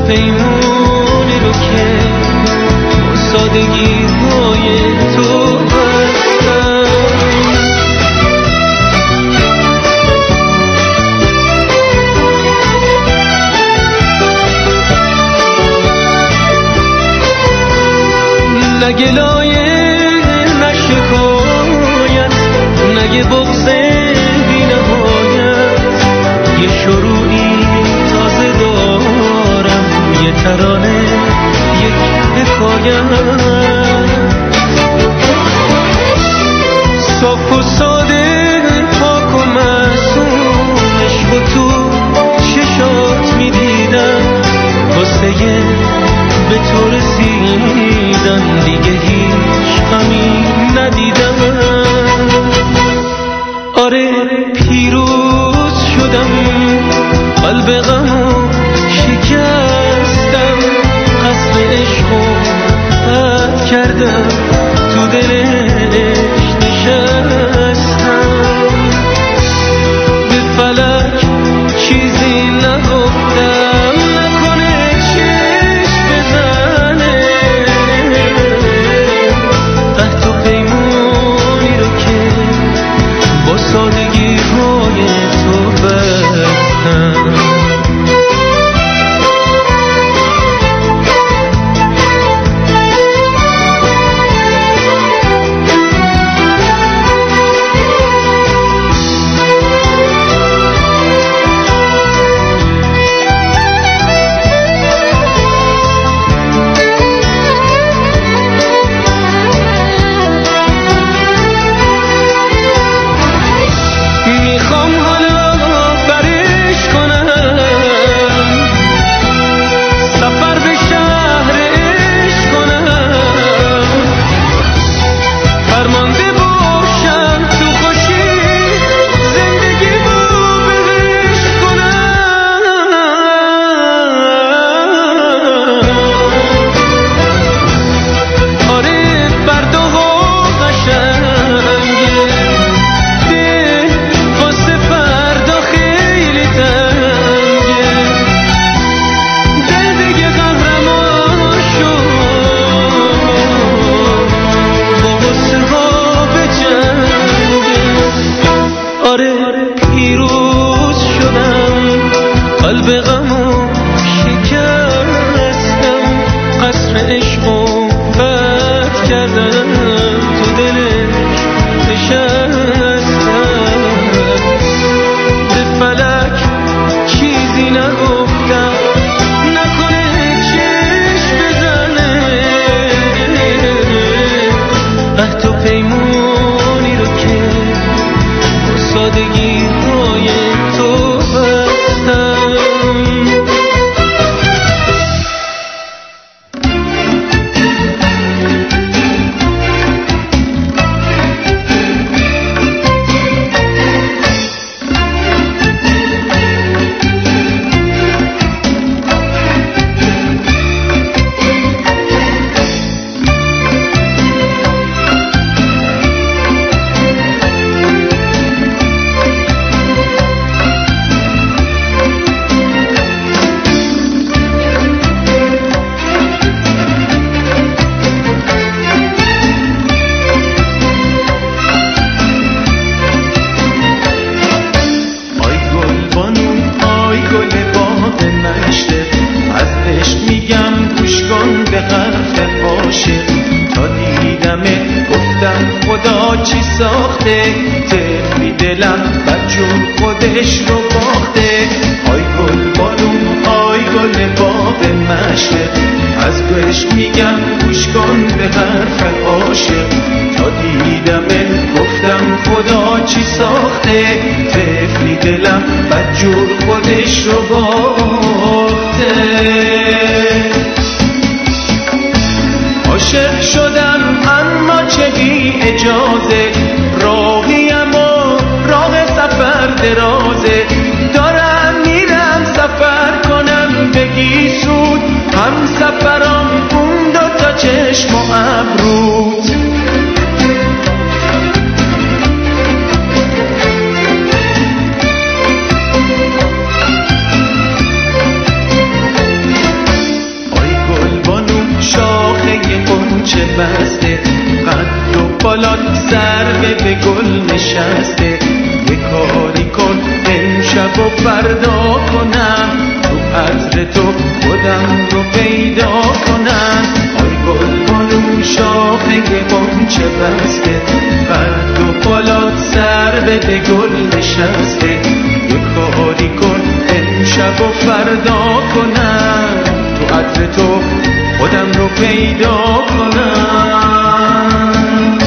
پیمونی رو که با سادگی های تو بستم. نه گلایه نه شکایت نه بغض بی نهایت، یه شروعی تازه دارم، یه ترانه یک حکایت. صاف و ساده پاک و معصوم عشق و تو چشات میدیدم، واسه به تو رسیدن دیگه هیچ غمی ندیدم. آره پیروز شدم، قلب غمو شکستم، قصد عشقو قطع کردم، تو دلش نشستم. به فلک چیزی نگفتم، نکنه چشم بزنه عهد و پیمونی رو که با سادگی های تو بستم. عاشق شدم اما چه بی اجازه، راهیم و راه سفر درازه، دارم میرم سفر کنم بگی سود، هم سفرام اون دوتا چشم و ابروت. نشسته. یه کاری کن امشب و فردا کنم، تو عطر تو خودم رو پیدا کنم. آی گل بانو شاخه غنچه بسته، قد و بالات سر بده گل نشسته. یه کاری کن امشب و فردا کنم، تو عطر تو خودم رو پیدا کنم.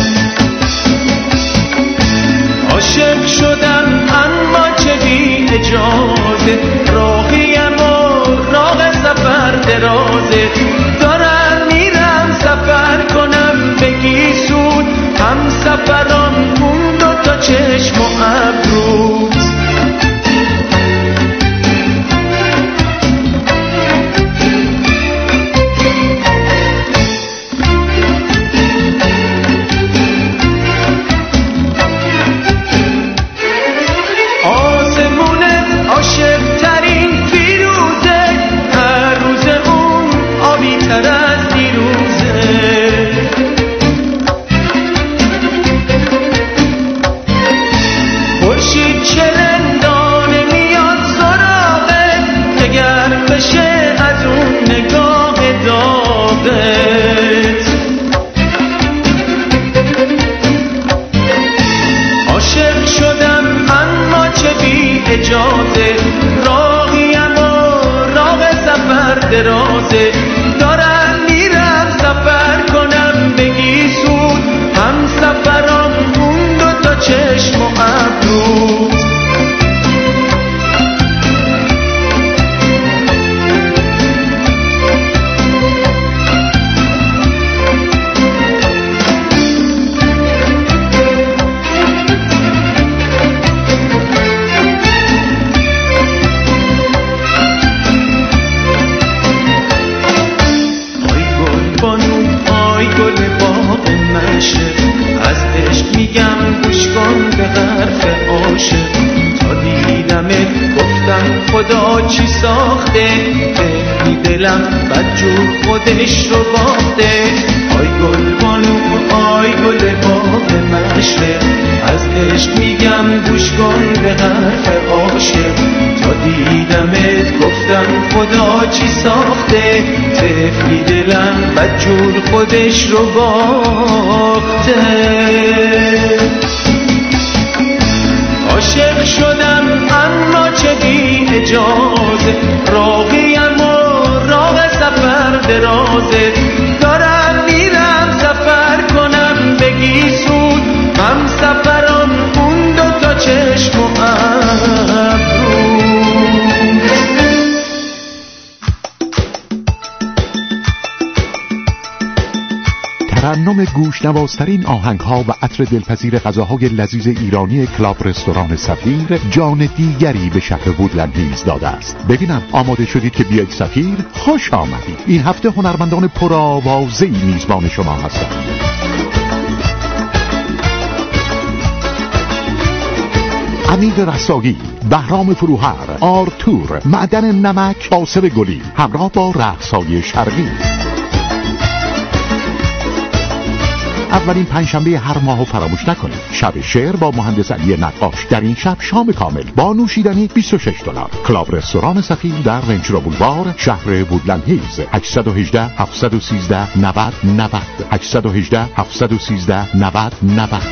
عاشق شدم اما چه بی اجازه، راهیم و راه سفر درازه. دارم میرم سفر کنم بگی سود، هم سفران اون دو تا چشم و ابروت. عاشق شدم اما چه بی اجازه، راهیم و راه سفر درازه. دارم میرم سفر کنم بگی سود، هم سفرام اون دو تا چشم و ابروت. از عشق میگم گوش کن به حرف عاشق، تا دیدمت گفتم خدا چی ساخته. فهمی دلم بدجور خودش رو باخته. آی گل بانو آی گل باغ مشرق، از عشق میگم گوش کن به حرف عاشق. تا دیدمت گفتم خدا چی ساخته. طفلی دلم بدجور خودش رو باخته. عاشق شدم اما چه بی اجازه، راهیم و راه سفر درازه. دارم میرم سفر کنم بگی سود، هم سفران اون دو تا چشم و ابرو. ترنم گوشنوازترین آهنگ‌ها و عطر دلپذیر غذاهای لذیذ ایرانی کلاب رستوران سفیر جان دیگری به شهر وودلند هیلز داده است. ببینم آماده شدید که بیایید سفیر؟ خوش آمدید. این هفته هنرمندان پرآوازه‌ای میزبان شما هستند. امید رساگی، بهرام فروهر، آرتور، معدن نمک، آصف گلی همراه با رقص‌های شرقی. اولین پنجشنبه هر ماهو فراموش نکنید. شب شعر با مهندس علی نقاش. در این شب شام کامل با نوشیدنی $26. کلاب رستوران سفیر در ونچورا بولوار شهر وودلند هیلز. 818 713 90 90 818 713 90 90.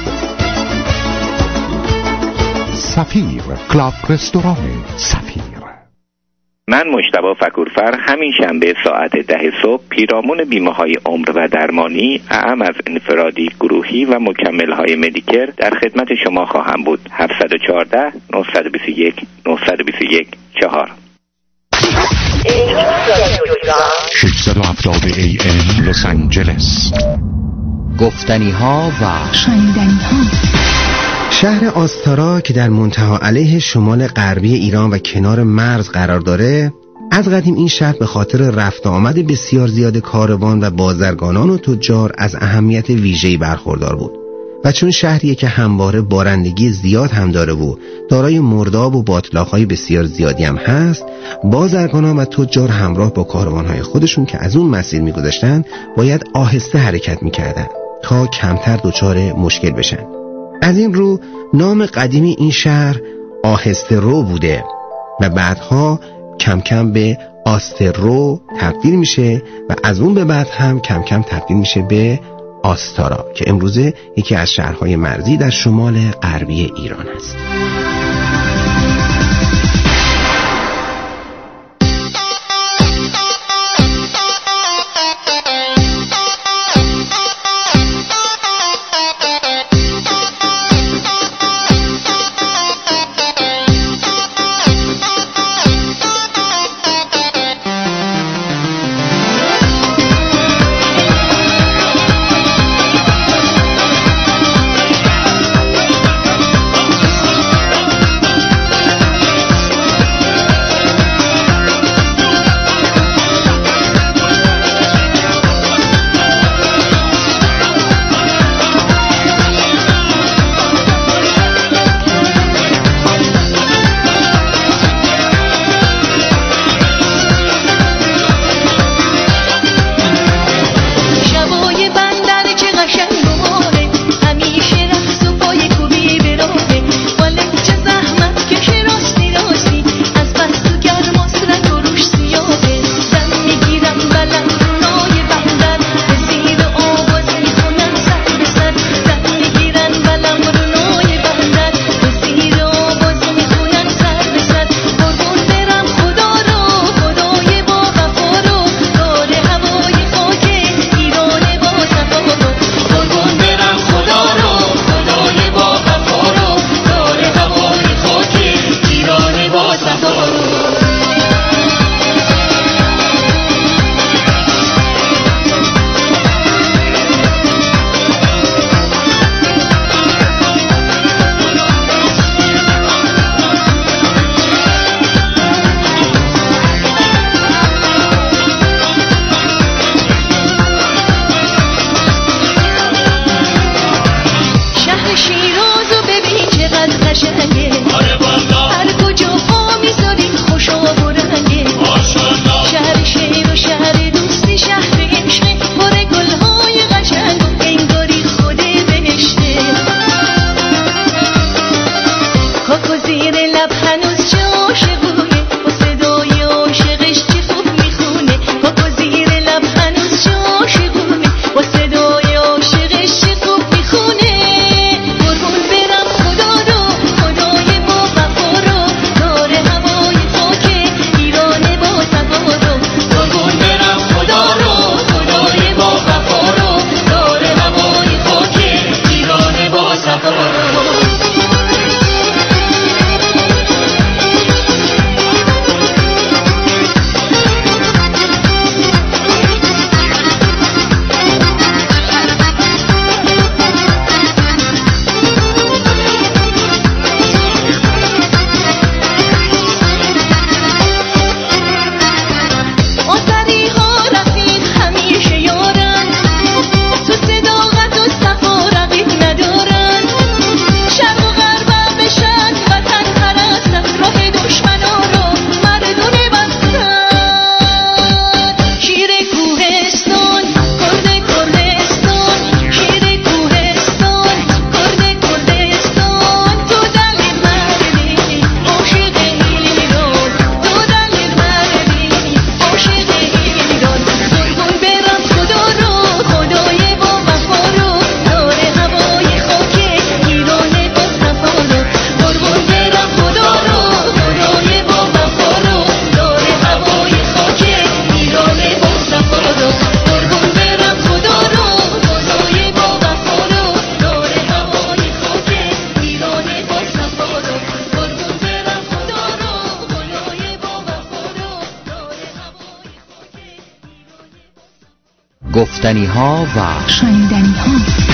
سفیر، کلاب رستوران سفیر. من مجتبی فکورفر همین شنبه ساعت 10 صبح پیرامون بیمه‌های عمر و درمانی، اعم از انفرادی، گروهی و مکمل‌های مدیکر در خدمت شما خواهم بود. 714 921 921 4 670 AM لس آنجلس. گفتنی ها و شنیدنی ها. شهر آستارا که در منتهی علیه شمال غربی ایران و کنار مرز قرار داره، از قدیم این شهر به خاطر رفت آمد بسیار زیاد کاروان و بازرگانان و تجار از اهمیت ویژه‌ای برخوردار بود و چون شهریه که همواره بارندگی زیاد هم داره و دارای مرداب و باتلاق‌های بسیار زیادی هم هست، بازرگانان و تجار همراه با کاروان‌های خودشون که از اون مسیر می‌گذشتن باید آهسته حرکت می‌کردن تا کمتر دچار مشکل بشن. از این رو نام قدیمی این شهر آهسترو بوده و بعدها کم کم به آسترو تبدیل میشه و از اون به بعد هم کم کم تبدیل میشه به آستارا که امروزه یکی از شهرهای مرزی در شمال غربی ایران است. گفتنی‌ها و شنیدنی‌ها.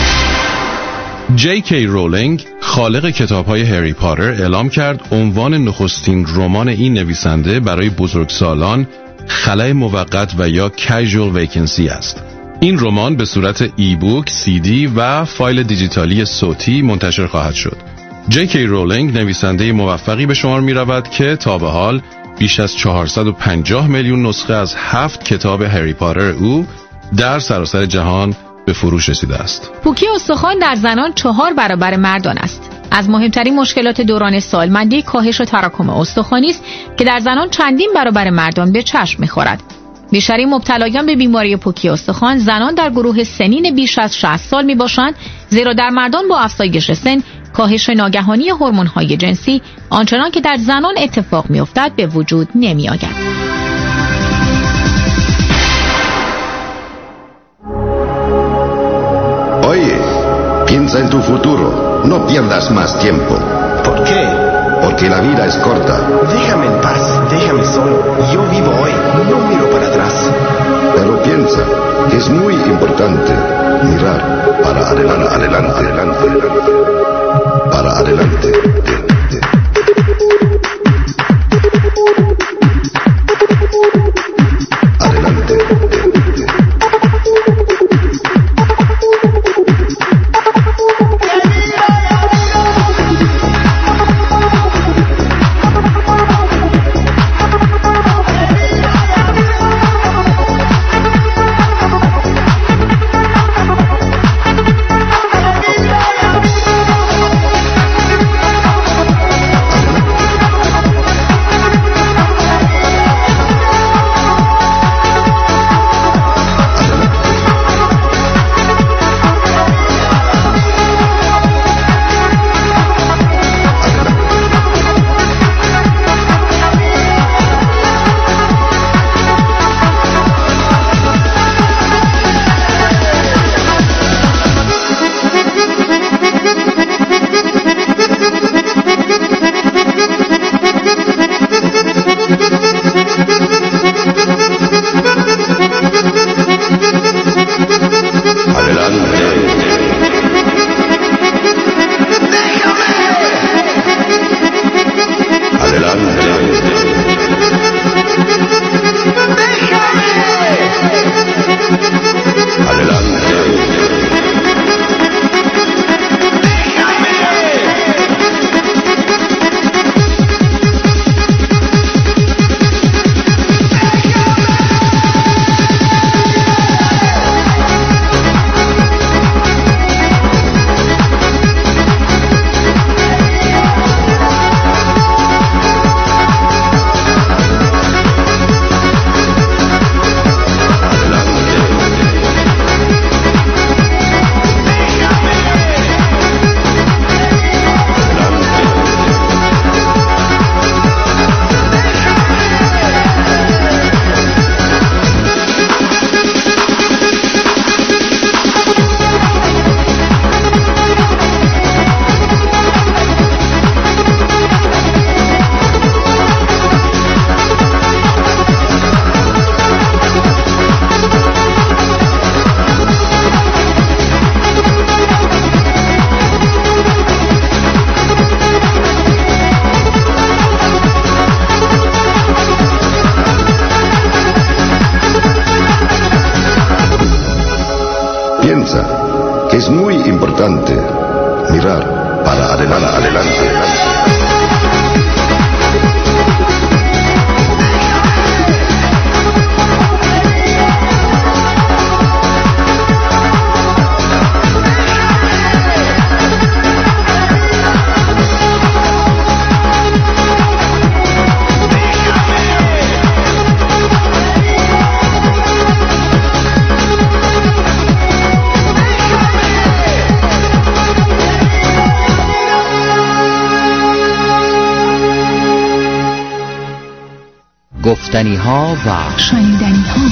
جی کی رولینگ خالق کتاب‌های هری پاتر اعلام کرد عنوان نخستین رمان این نویسنده برای بزرگسالان خلأ موقت و یا کژوال ویکنسی است. این رمان به صورت ای بوک، سی دی و فایل دیجیتالی صوتی منتشر خواهد شد. جی کی رولینگ نویسنده موفقی به شمار می رود که تا به حال بیش از 450 میلیون نسخه از 7 کتاب هری پاتر او در سراسر جهان به فروش رسیده است. پوکی استخوان در زنان 4 برابر مردان است. از مهمترین مشکلات دوران سالمندی کاهش و تراکم استخوانی است که در زنان چندین برابر مردان به چشم می‌خورد. بیشترین مبتلایان به بیماری پوکی استخوان زنان در گروه سنین بیش از 60 سال میباشند، زیرا در مردان با افزایش سن کاهش ناگهانی هورمون‌های جنسی آنچنان که در زنان اتفاق می‌افتد به وجود نمی‌آید. Oye, piensa en tu futuro. No pierdas más tiempo. ¿Por qué? Porque la vida es corta. Déjame en paz, déjame solo. Yo vivo hoy, no miro para atrás. Pero piensa que es muy importante mirar para adelante, para adelante. Que es muy importante mirar para adelante. گفتنی‌ها و شنیدنی‌ها.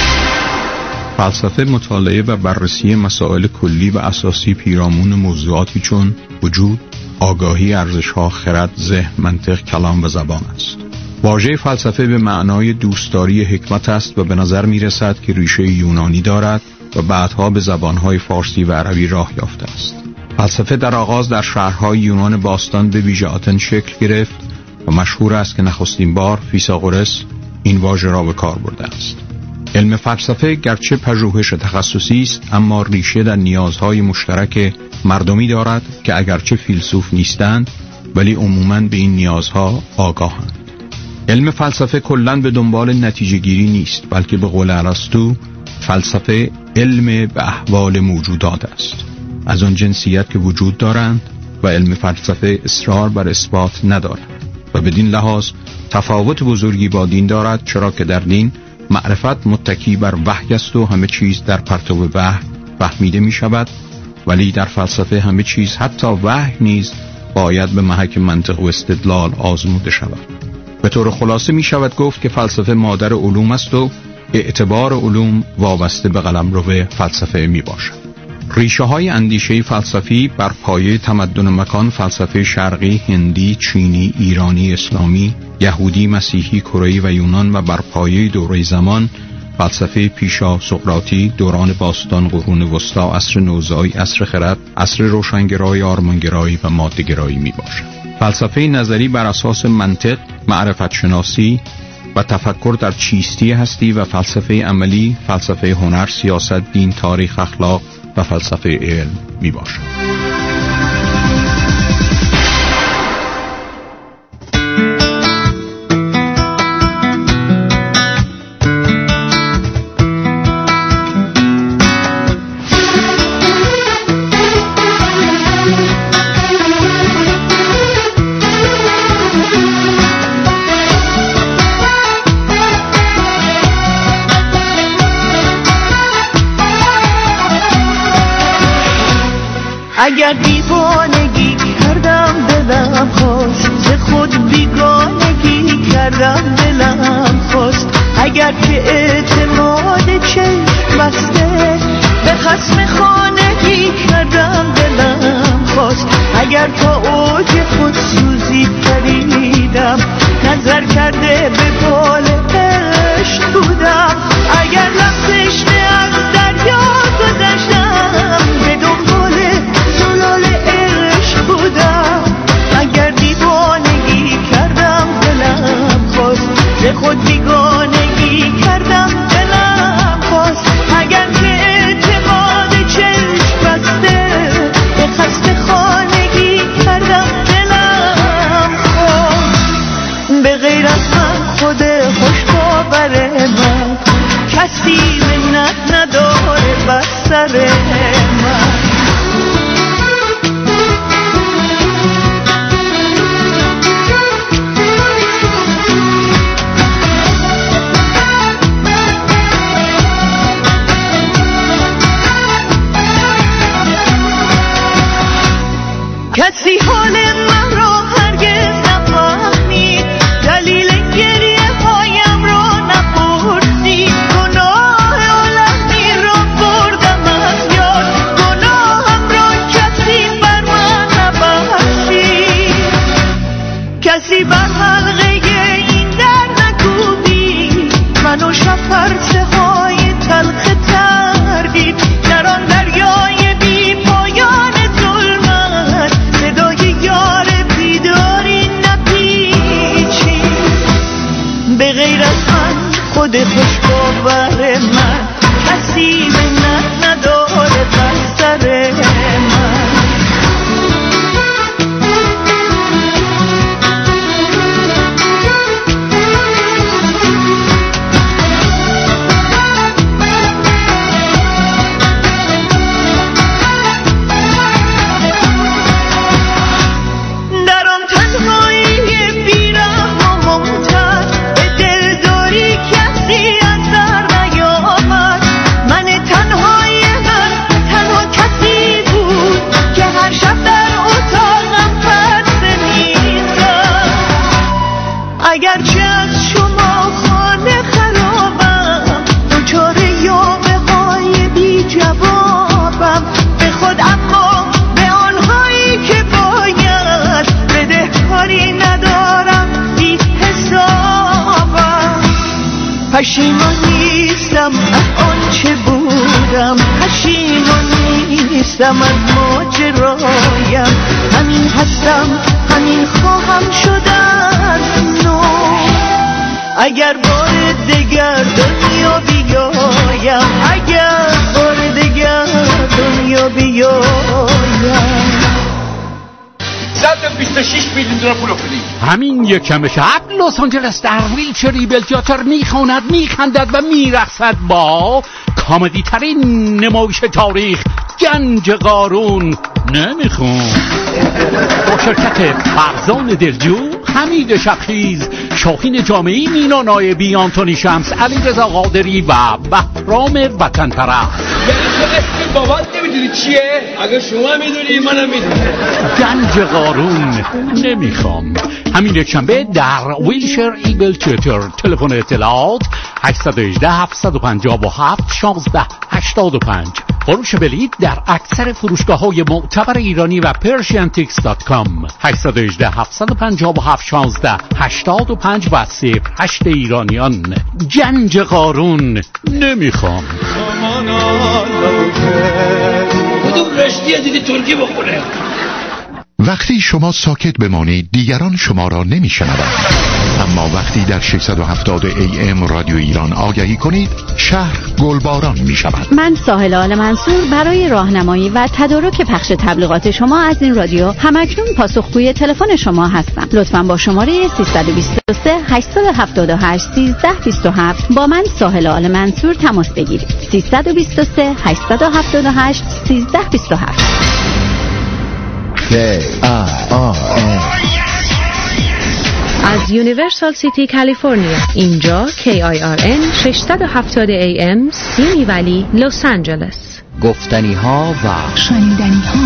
فلسفه مطالعه و بررسی مسائل کلی و اساسی پیرامون موضوعاتی چون وجود، آگاهی، ارزش‌ها، خرد، ذهن، منطق، کلام و زبان است. واژه فلسفه به معنای دوستداری حکمت است و به نظر می‌رسد که ریشه یونانی دارد و بعدها به زبان‌های فارسی و عربی راه یافته است. فلسفه در آغاز در شهرهای یونان باستان به ویژه آتن شکل گرفت و مشهور است که نخستین بار فیثاغورس این واژه را به کار برده است. علم فلسفه گرچه پژوهش تخصصی است، اما ریشه در نیازهای مشترک مردمی دارد که اگرچه فیلسوف نیستند ولی عموماً به این نیازها آگاهند. علم فلسفه کلاً به دنبال نتیجه گیری نیست، بلکه به قول ارسطو فلسفه علم به احوال موجودات است، از آن جنسیت که وجود دارند، و علم فلسفه اصرار بر اثبات ندارد و بدین لحاظ تفاوت بزرگی با دین دارد، چرا که در دین معرفت متکی بر وحی است و همه چیز در پرتو وحی فهمیده می شود، ولی در فلسفه همه چیز حتی وحی نیز باید به محک منطق و استدلال آزموده شود. به طور خلاصه می شود گفت که فلسفه مادر علوم است و اعتبار علوم وابسته به قلمرو فلسفه می باشد. ریشه های اندیشه فلسفی بر پایه تمدن مکان، فلسفه شرقی، هندی، چینی، ایرانی، اسلامی، یهودی، مسیحی، کره‌ای و یونان، و بر پایه دوره زمان، فلسفه پیشا سقراطی، دوران باستان، قرون وسطا، عصر نوزایی، عصر خرد، عصر روشنگرایی، آرمانگرایی و ماده‌گرایی می باشد. فلسفه نظری بر اساس منطق، معرفت شناسی و تفکر در چیستی هستی، و فلسفه عملی، فلسفه هنر، سیاست، دین، تاریخ، اخلاق و فلسفه علم می باشد. اگر دیوانگی کردم دلم خواست، ز خود بیگانگی کردم دلم خواست. اگر که اعتماد چشم بسته به خصم خانگی کردم دلم خواست. اگر تا اوج خود سوزی پریدم، نظر کرده به بال عشق بودم. اگر لفتش از دریا گذشتم، به دنبال زلال عشق بودم. اگر دیوانگی کردم دلم خواست، به خود بیگانگی کردم دلم خواست. اگر که اعتماد چشم بسته به خسته خانگی کردم دلم خواست. به غیر از من خود خوشباور من، کسی منت نداره بر سر من. کسی حال من را هرگز نفهمید، دلیل گریه هایم را نپرسید. گناه عالمی را بردم از یاد، گناهم را کسی بر من نبخشید. کسی بر حلقه این در نکوبید، من و شفرسه های تلخ تردید. در آن دریای بی پایان ظلمت، صدای یار بیداری نپیچید. به غیر از من خود خوشباور من، کسی منت نداره بر سر من. اگرچه از شما خانه خرابم، دچار یاوه های بی جوابم. به خود اما به آنهایی که باید بدهکاری ندارم بی حسابم. پشیمان نیستم از آنچه بودم، پشیمان نیستم از ماجرایم. همین هستم، همین خواهم شدن نو. اگر بار دیگر دنیا بیایم، اگر بار دیگر دنیا بیایم. ضبط 26 میلیون دلار پول افتادی. همین یکم شب لس آنجلس در ویلچر ایبل تئاتر میخواند، میخندد و میرقصد با کمدی ترین نمایش تاریخ گنج قارون نمیخوام با شرکت فرزان دلجو، حمید شبخیز، شاهین جامعی، مینا نایبی، آنتونی شمس، علیرضا قادری و بهرام وطن پرست. اسم بابات نمیدونی چیه؟ اگه شما میدونی منم میدونم. گنج قارون نمیخوام همین یکشنبه در ویلشر ایگل تئاتر. تلفن اطلاعات 818 757 1685. فروش بلیط در اکثر فروشگاه‌های معتبر ایرانی و persiantix.com. 818 757 1685 و 08 ایرانیان. گنج قارون نمیخوام. کدوم رشدیه دیدی ترکی بخونه؟ وقتی شما ساکت بمانید دیگران شما را نمیشنوند، اما وقتی در 670 AM رادیو ایران آگهی کنید شهر گلباران می شود. من ساحل آل منصور برای راهنمایی و تدارک پخش تبلیغات شما از این رادیو همکنون پاسخگوی تلفن شما هستم. لطفاً با شماره 323 878 1327 با من ساحل آل منصور تماس بگیرید. 323 878 1327. از یونیورسال سیتی کالیفرنیا، اینجا KIRN 670 AM سیمی ولی لس آنجلس. گفتنی ها و شنیدنی ها،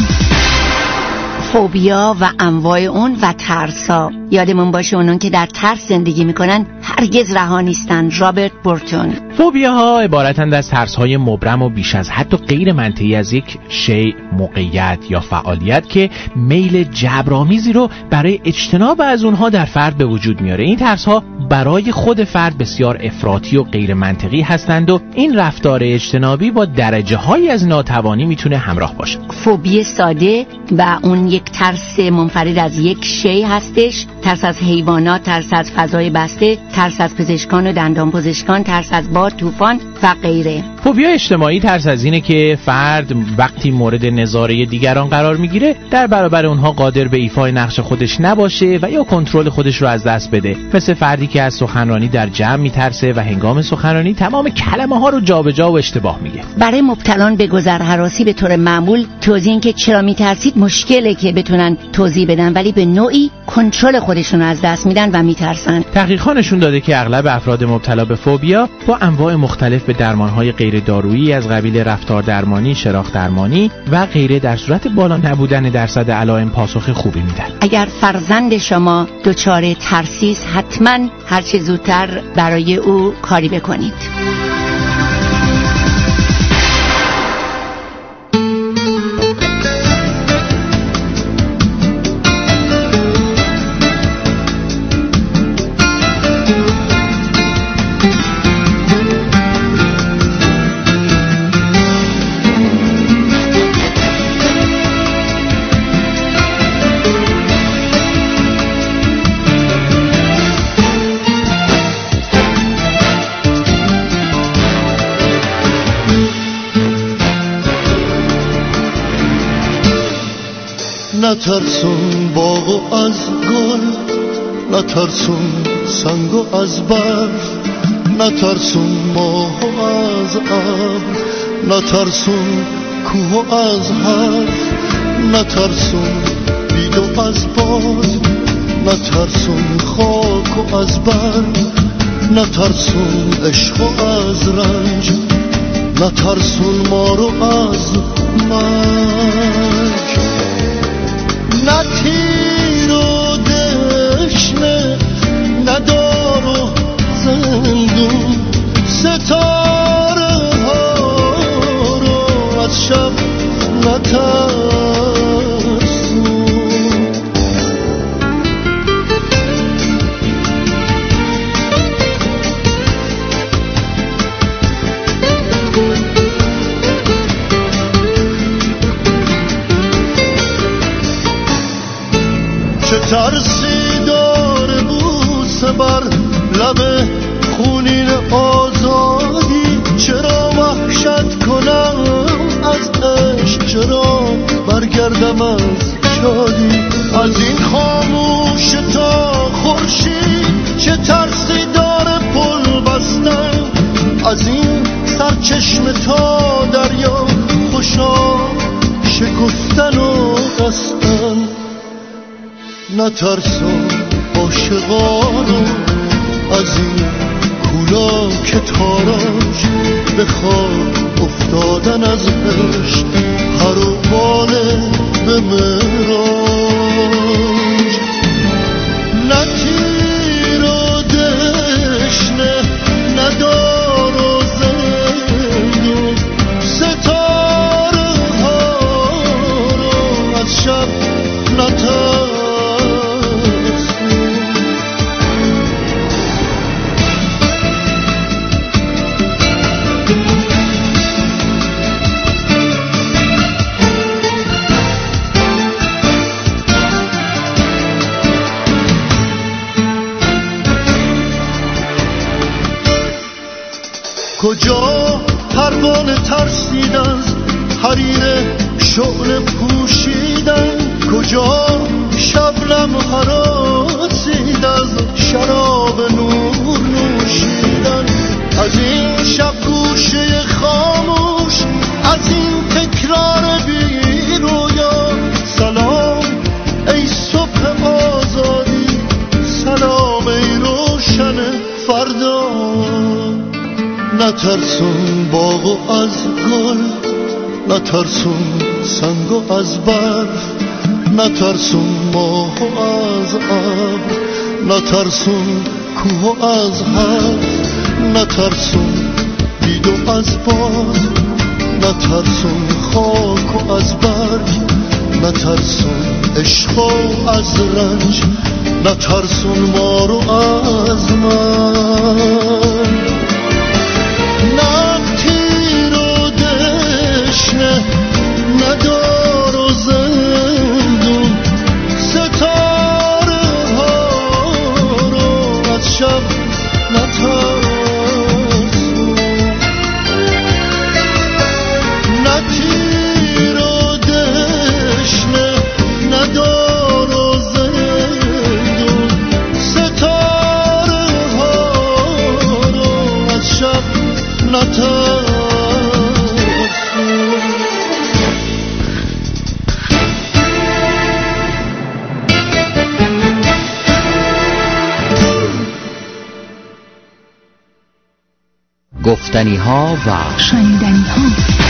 فوبیا و انواع اون و ترسا. یادمون باشه اونون که در ترس زندگی میکنن هرگز رها نیستن. رابرت بورتون. فوبیاها عبارتند از ترس‌های مبرم و بیش از حد و غیر منطقی از یک شیء، موقعیت یا فعالیت که میل جبرآمیزی رو برای اجتناب از اونها در فرد به وجود میاره. این ترس‌ها برای خود فرد بسیار افراطی و غیر منطقی هستند و این رفتار اجتنابی با درجه‌هایی از ناتوانی میتونه همراه باشه. فوبی ساده و اون یک ترس منفرد از یک شیء هستش. ترس از حیوانات، ترس از فضای بسته، ترس از پزشکان و دندان پزشکان، ترس از باد، طوفان و غیره. فوبیا اجتماعی ترس از اینه که فرد وقتی مورد نظاره دیگران قرار میگیره در برابر اونها قادر به ایفای نقش خودش نباشه و یا کنترل خودش رو از دست بده. مثل فردی که از سخنرانی در جمع میترسه و هنگام سخنرانی تمام کلمه ها رو جابجا و اشتباه میگه. برای مبتلان به گذرهراسی به طور معمول توضیح این که چرا میترسید مشکله که بتونن توضیح بدن، ولی به نوعی کنترل خودشون رو از دست میدن و میترسن. تحقیقات نشون داده که اغلب افراد مبتلا به فوبیا با انواع مختلف به درمانهای غیر دارویی از قبیل رفتار درمانی، شراخ درمانی و غیره در صورت بالا نبودن درصد علائم پاسخ خوبی میدن. اگر فرزند شما دچار ترسیست حتما هر چه زودتر برای او کاری بکنید. نترسون باغ از گل، نترسون سنگ از برف، نترسون ماه از ابر، نترسون کوه از حرف، نترسون بید از باد، نترسون خاک از برف، نترسون عشق از رنج، نترسون ما رو از مرگ. نه تیر و دشنه، نه دار و زندون، ستاره ها رو از شب نترسون. چه ترسی داره بوسه بر لب خونین آزادی، چرا وحشت کنم از عشق، چرا برگردم از شادی، از این نترسم عاشقانو از این کولا که تاراج بخواد افتادن از عشق هر و باله به مراج نه تیر و دشنه ندار و زندون ستاره ها رو از شب نترسون کجا پروانه ترسید از حریر شعله پوشیدن کجا شبنم هراسید از شراب نور نوشیدن از این شب گوشه خاموش از این تکرار بی رویا سلام ای صبح آزادی سلام ای روشن فردا نترسون باغ از گل نترسون سنگ از برف نترسون ماه از ابر نترسون کوه از حرف نترسون بید از باد نترسون خاک از برگ نترسون عشق از رنج نترسون ما رو از من نه تیر و دشنه ندار و زندون ستاره ها رو از شب نترسون نه تیر و دشنه ندار و زندون ستاره ها رو از شب نترسون گفتنی ها و شنیدنی ها.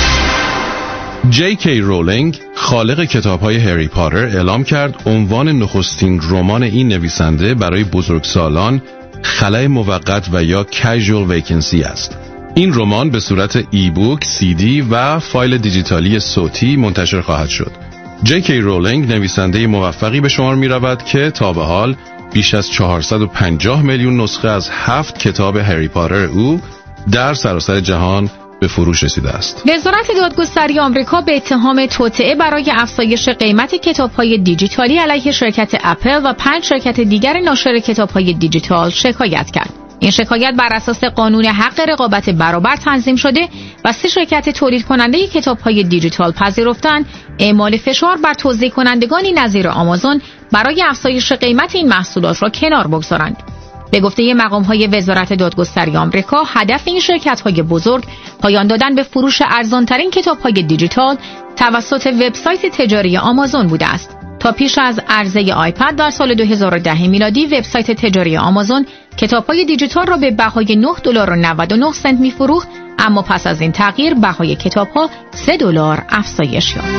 جی کی رولینگ خالق کتاب‌های هری پاتر اعلام کرد عنوان نخستین رمان این نویسنده برای بزرگسالان خلأ موقت و یا کژوال ویکنسی است. این رمان به صورت ای بوک، سی دی و فایل دیجیتالی صوتی منتشر خواهد شد. جی کی رولینگ نویسنده موفقی به شمار می رود که تا به حال بیش از 450 میلیون نسخه از 7 کتاب هری پاتر او در سراسر جهان به فروش رسیده است. وزارت دادگستری آمریکا به اتهام توطئه برای افزایش قیمت کتاب‌های دیجیتالی علیه شرکت اپل و 5 شرکت دیگر ناشر کتاب‌های دیجیتال شکایت کرد. این شکایت بر اساس قانون حق رقابت برابر تنظیم شده و 3 شرکت تولید کننده کتاب‌های دیجیتال پذیرفتند اعمال فشار بر توزیع کنندگانی نظیر آمازون برای افزایش قیمت این محصولات را کنار بگذارند. به گفته مقام‌های وزارت دادگستری آمریکا، هدف این شرکت‌های بزرگ پایان دادن به فروش ارزان‌ترین کتاب‌های دیجیتال توسط وبسایت تجاری آمازون بوده است. تا پیش از عرضه آیپد در سال 2010 میلادی، وبسایت تجاری آمازون کتاب‌های دیجیتال را به بهای $9.99 می‌فروخت، اما پس از این تغییر بهای کتاب‌ها $3 افزایش یافت.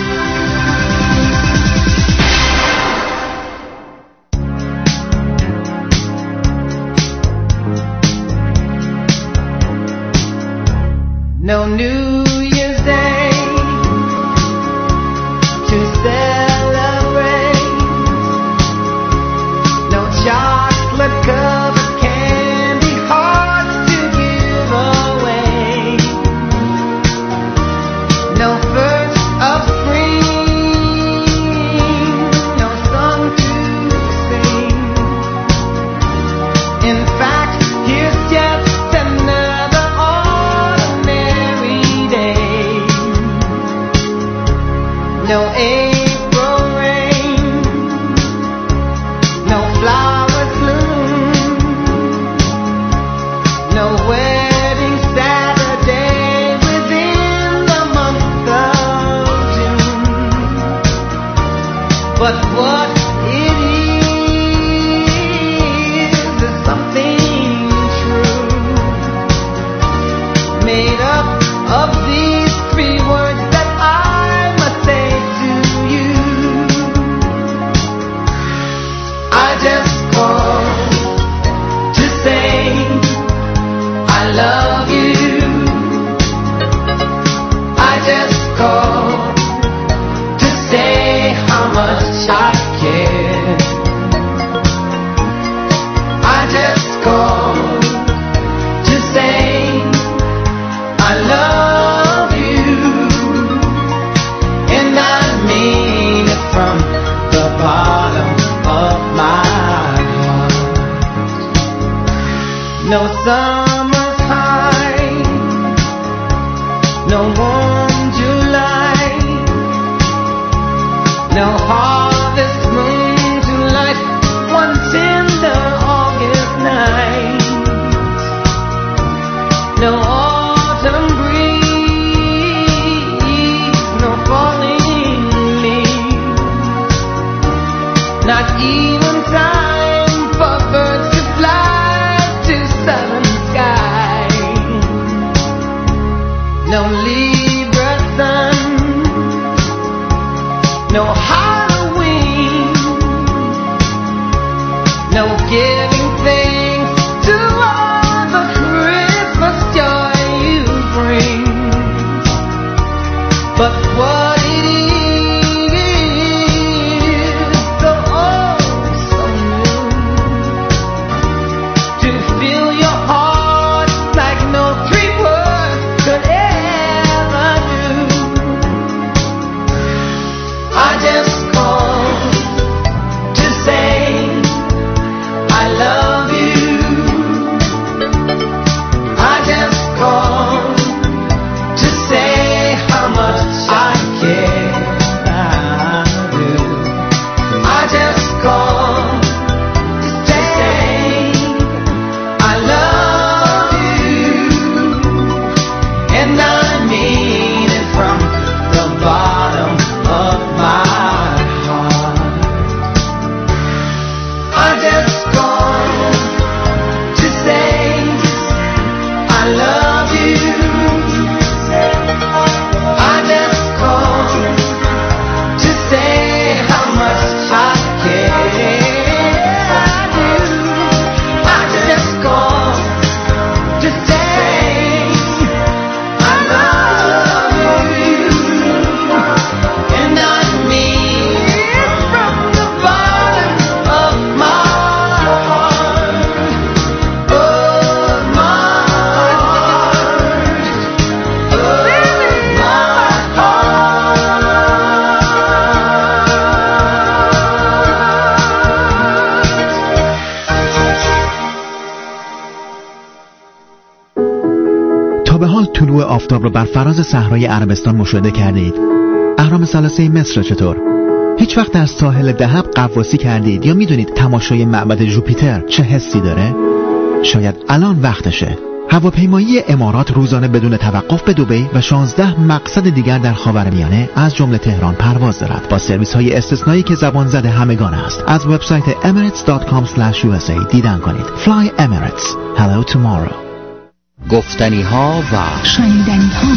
No New Year's Day to celebrate. No chocolate covered candy hearts to give away. No first of spring, no song to sing. In fact, here's just another ordinary day. No summer's high, no warm July, no harvest moon to light one tender August night, no autumn breeze, no falling leaves, not even time for birds to fly to southern sky. No Libra sun, no Halloween, no giving thanks to all the Christmas joy you bring. But what it is, so old, so new, to fill your heart like no three words could ever do. I just called to say I love you. I just called to say how much I care. I do. I just called to say I love you, and I mean it from the bottom of my heart. I just called to say I love you. I just called to say how much I care. I do. I just called to say I love you, and I mean it from the bottom of my heart, of my heart, of my تا به حال طلوع آفتاب رو بر فراز صحرای عربستان مشاهده کردید؟ اهرام ثلاثه مصر چطور؟ هیچ وقت در ساحل دهب غواصی کردید یا میدونید تماشای معبد جوپیتر چه حسی داره؟ شاید الان وقتشه. هواپیمایی امارات روزانه بدون توقف به دبی و 16 مقصد دیگر در خاورمیانه از جمله تهران پرواز دارد با سرویس‌های استثنایی که زبان زده همگان است. از وبسایت emirates.com/usa دیدن کنید. Fly Emirates. Hello tomorrow. گفتنی ها و شنیدنی ها.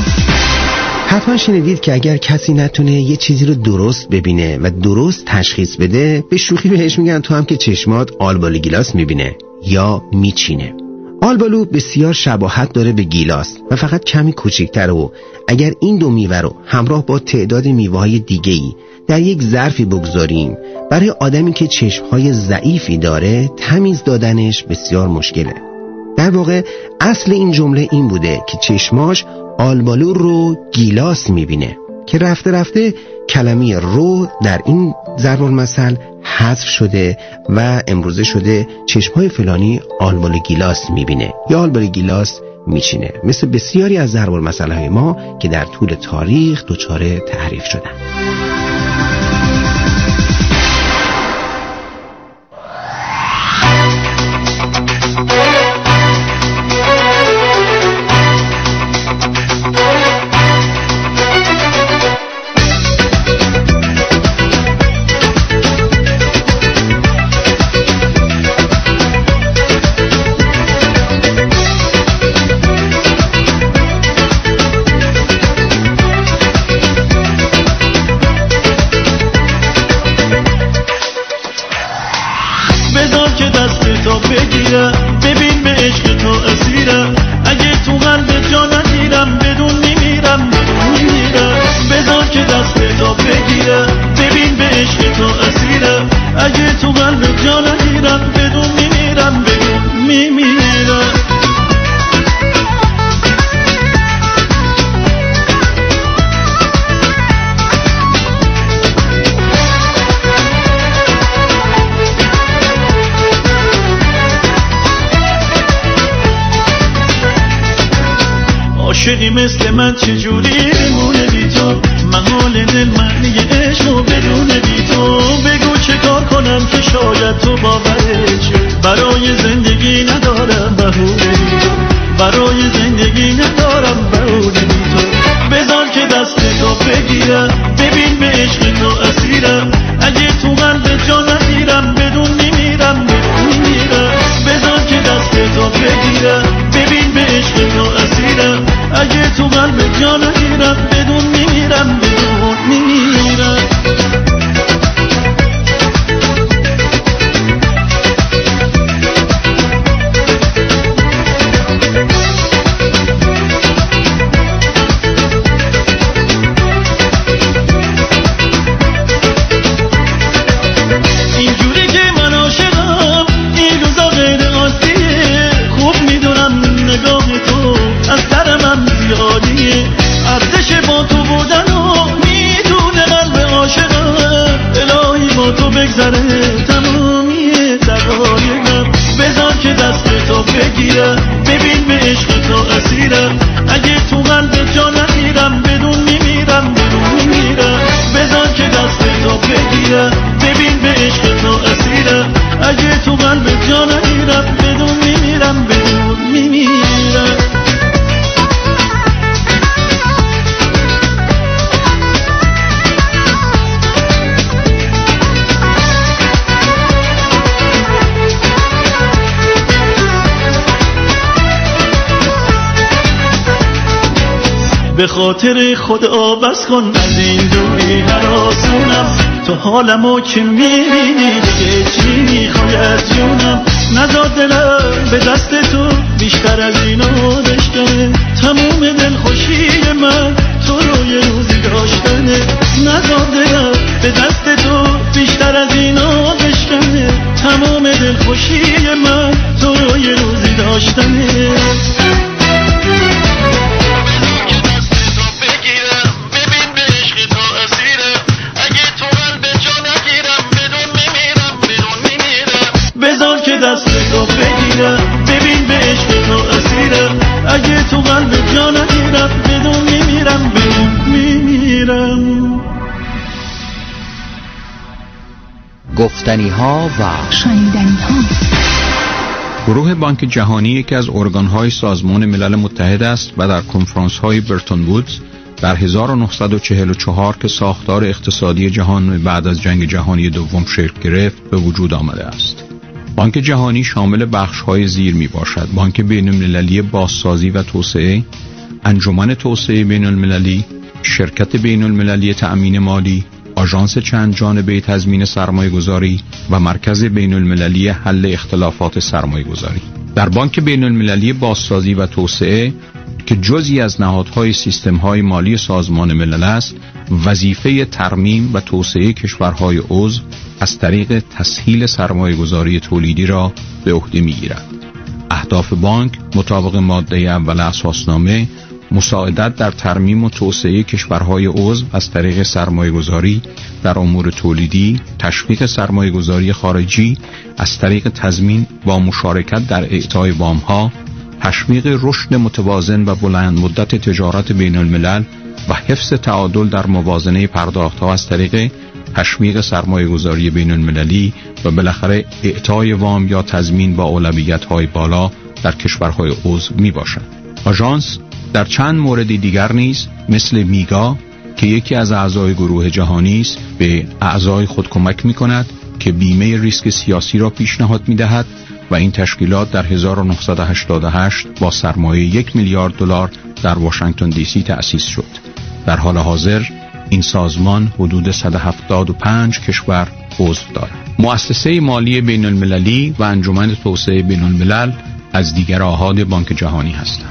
حتما شنیدید که اگر کسی نتونه یه چیزی رو درست ببینه و درست تشخیص بده، به شوخی بهش میگن تو هم که چشمات آلبالو گیلاس میبینه یا میچینه. آلبالو بسیار شباهت داره به گیلاس و فقط کمی کوچکتره و اگر این دو میوه رو همراه با تعداد میوه‌های دیگه‌ای در یک ظرفی بگذاریم، برای آدمی که چشم‌های ضعیفی داره تمیز دادنش بسیار مشکله. در واقع اصل این جمله این بوده که چشماش آلبالو رو گیلاس میبینه که رفته رفته کلمه رو در این ضرب المثل حذف شده و امروزه شده چشمای فلانی آلبالو گیلاس میبینه یا آلبالو گیلاس میچینه، مثل بسیاری از ضرب المثل‌های ما که در طول تاریخ دچار تحریف شدن. بذار که دست تو بگیره، ببین عاشقی مثل من چجوری بمونه بی تو، محال دل معنی عشق بدون بی تو. بگو چه کار کنم که شاید تو باورت شه، برای زندگی ندارم بهونه بی تو، برای زندگی ندارم بهونه بی تو. بذار که دست تو بگیرم، ببین به عشق تو اسیرم، اگه تو قلب جا نگیرم بدون میمیرم بدون میمیرم. بذار که دست تو بگیرم، ببین به عشق تو اسیرم، اگه تو قلب جا نگیرم بدون میمیرم بدون میمیرم. ارزش با تو بودن و میدونه قلب عاشقم، الهی با تو بگذره تمامی دقایقم. بذار که دست تو بگیرم، ببین به عشق تو اسیرم، اگه تو قلب جا نگیرم بدون میمیرم بدون میمیرم. بذار که دست تو بگیرم، ببین به عشق تو اسیرم، اگه تو قلب جا نگیرم بدون میمیرم بدون میمیرم. به خاطر خدا بس کن از این دوری هراسونم، تو حالمو که میبینی دیگه چی میخوای از جونم. نذار دلم به دست تو بیشتر از اینو بشکنه، تموم دلخوشی من تو رو یه روزی داشتنه. نذار دلم به دست تو بیشتر از اینو بشکنه، تموم دلخوشی من تو رو یه روزی داشتنه. بذار که دست تو بگیرم، ببین به عشق تو اسیرم، اگه تو قلب جا نگیرم بدون میمیرم بدون میمیرم. گفتنی ها و شنیدنی ها. گروه بانک جهانی یکی از ارگان‌های سازمان ملل متحد است و در کنفرانس‌های برتون وودز در 1944 که ساختار اقتصادی جهان بعد از جنگ جهانی دوم شکل گرفت به وجود آمده است. بانک جهانی شامل بخش‌های زیر میباشد: بانک بین‌المللی بازسازی و توسعه، انجمن توسعه بین‌المللی، شرکت بین‌المللی تأمین مالی، آژانس چند جانبه تضمین سرمایه‌گذاری و مرکز بین‌المللی حل اختلافات سرمایه‌گذاری. در بانک بین‌المللی بازسازی و توسعه که جزئی از نهادهای سیستم‌های مالی سازمان ملل است، وظیفه ترمیم و توسعه کشورهای عضو از طریق تسهیل سرمایه‌گذاری تولیدی را به عهده می‌گیرد. اهداف بانک مطابق ماده اول اساسنامه مساعدت در ترمیم و توسعه کشورهای عضو از طریق سرمایه‌گذاری در امور تولیدی، تشویق سرمایه‌گذاری خارجی از طریق تضمین با مشارکت در اعطای وام‌ها، تشویق رشد متوازن و بلند مدت تجارت بین الملل و حفظ تعادل در موازنه پرداخت‌ها از طریق تشویق سرمایه‌گذاری بین المللی و بالاخره اعطای وام یا تضمین با اولویت‌های بالا در کشورهای عضو میباشد. آژانس در چند مورد دیگر نیز مثل میگا که یکی از اعضای گروه جهانی است به اعضای خود کمک می‌کند که بیمه ریسک سیاسی را پیشنهاد می‌دهد و این تشکیلات در 1988 با سرمایه 1 میلیارد دلار در واشنگتن دی سی تأسیس شد. در حال حاضر این سازمان حدود 175 کشور عضو دارد. مؤسسه مالی بین المللی و انجمن توسعه بین الملل از دیگر آحاد بانک جهانی هستند.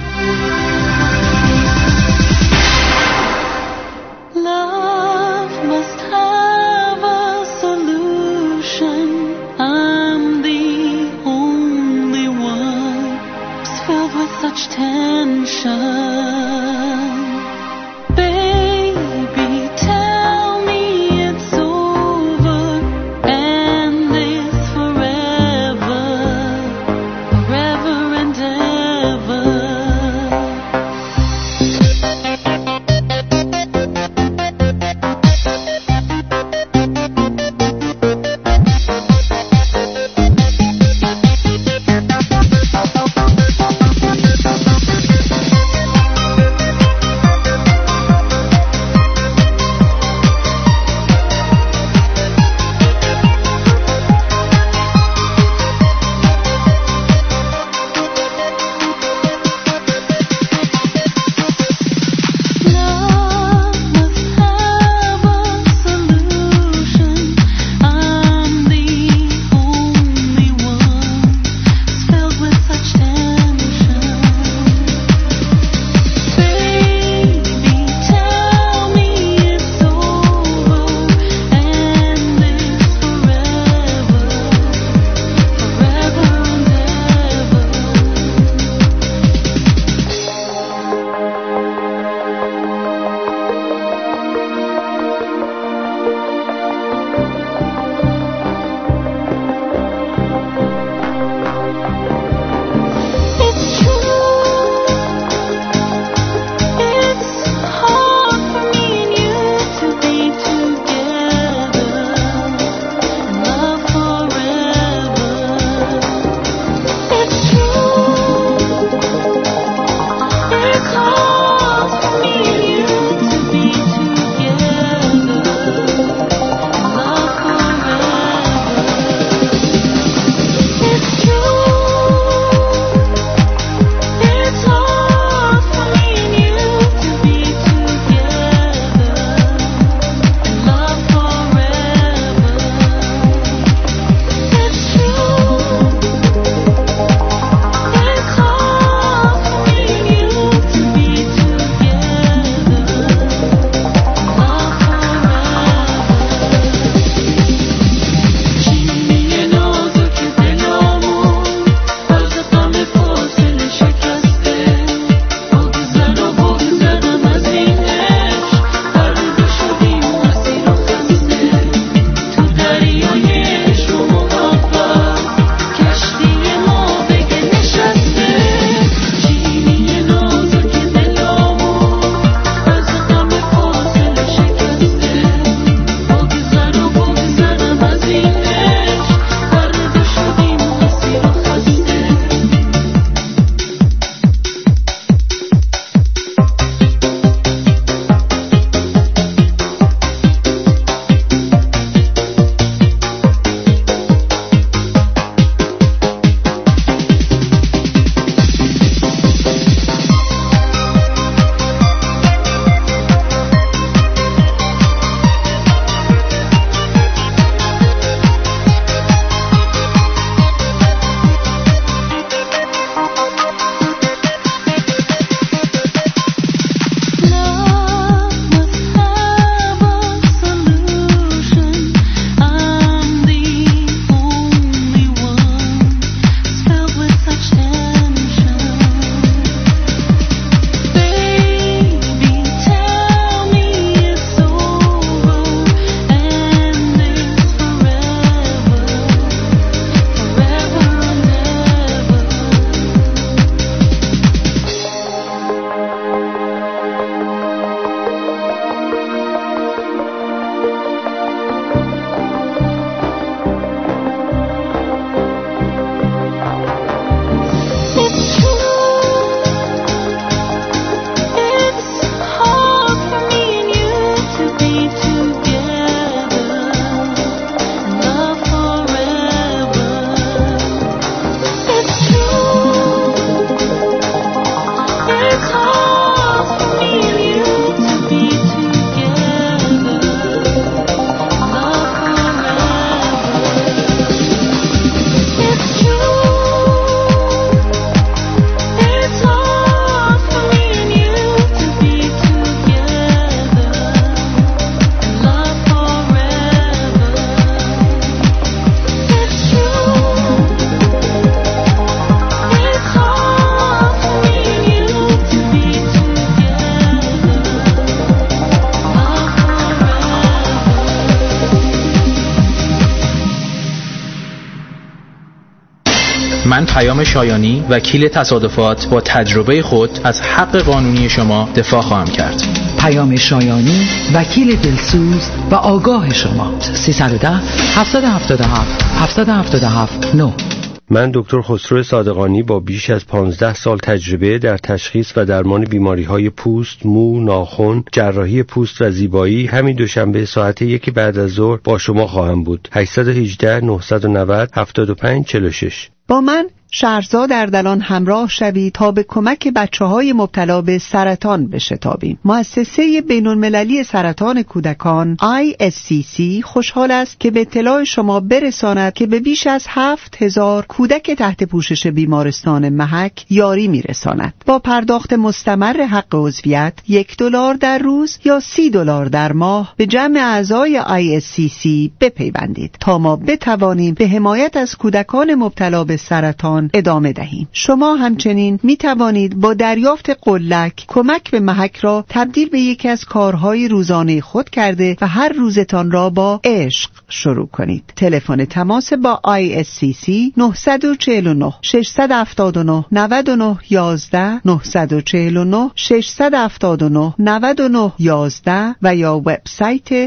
من پیام شایانی، وکیل تصادفات، با تجربه خود از حق قانونی شما دفاع خواهم کرد. پیام شایانی، وکیل دلسوز و آگاه شما. 310 777 777 9. من دکتر خسرو صادقانی با بیش از 15 سال تجربه در تشخیص و درمان بیماری‌های پوست، مو، ناخن، جراحی پوست و زیبایی همین دوشنبه ساعت 1 بعد از ظهر با شما خواهم بود. 818 990 7546. با من شهرزاد اردلان همراه شوید تا به کمک بچه‌های مبتلا به سرطان بشتابیم. مؤسسه بین‌المللی سرطان کودکان ISCC خوشحال است که به اطلاع شما برساند که به بیش از 7000 کودک تحت پوشش بیمارستان محک یاری می‌رساند. با پرداخت مستمر حق عضویت $1 در روز یا $30 در ماه به جمع اعضای ISCC بپیوندید تا ما بتوانیم به حمایت از کودکان مبتلا به سرطان ادامه دهیم. شما همچنین می توانید با دریافت قلک کمک به محک را تبدیل به یکی از کارهای روزانه خود کرده و هر روزتان را با عشق شروع کنید. تلفن تماس با ISCC 949 679 99 11 949 679 99 11 و یا وبسایت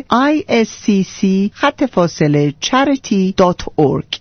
iscc-charity.org.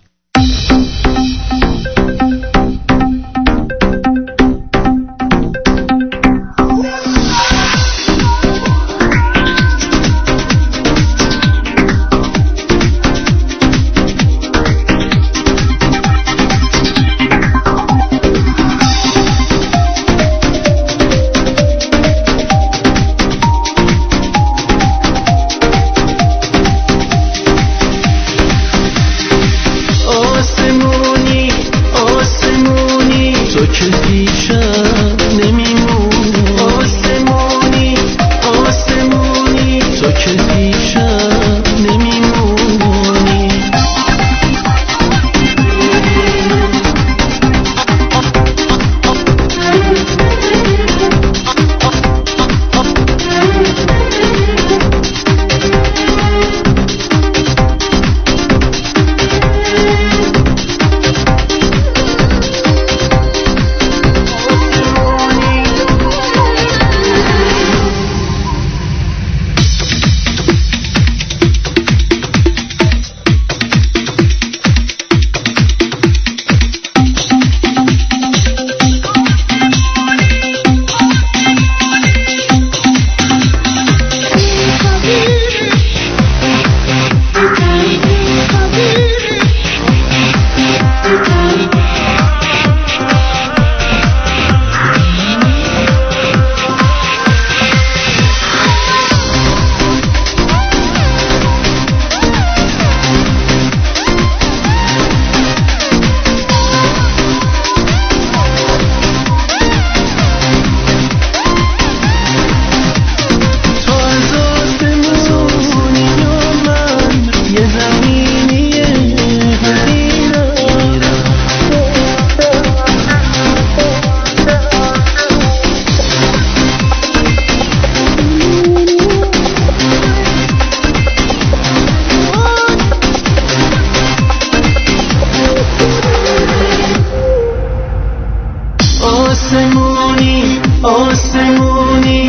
آسمونی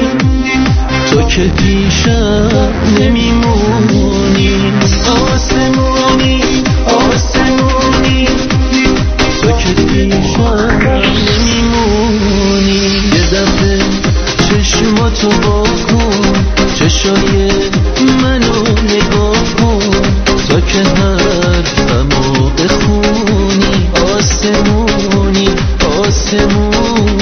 تو که پیشم نمیمونی، آسمونی آسمونی تو که پیشم نمیمونی. یه دفعه چشماتو واکن، چشای منو نگاه کن تا که حرفمو بخونی. آسمونی آسمونی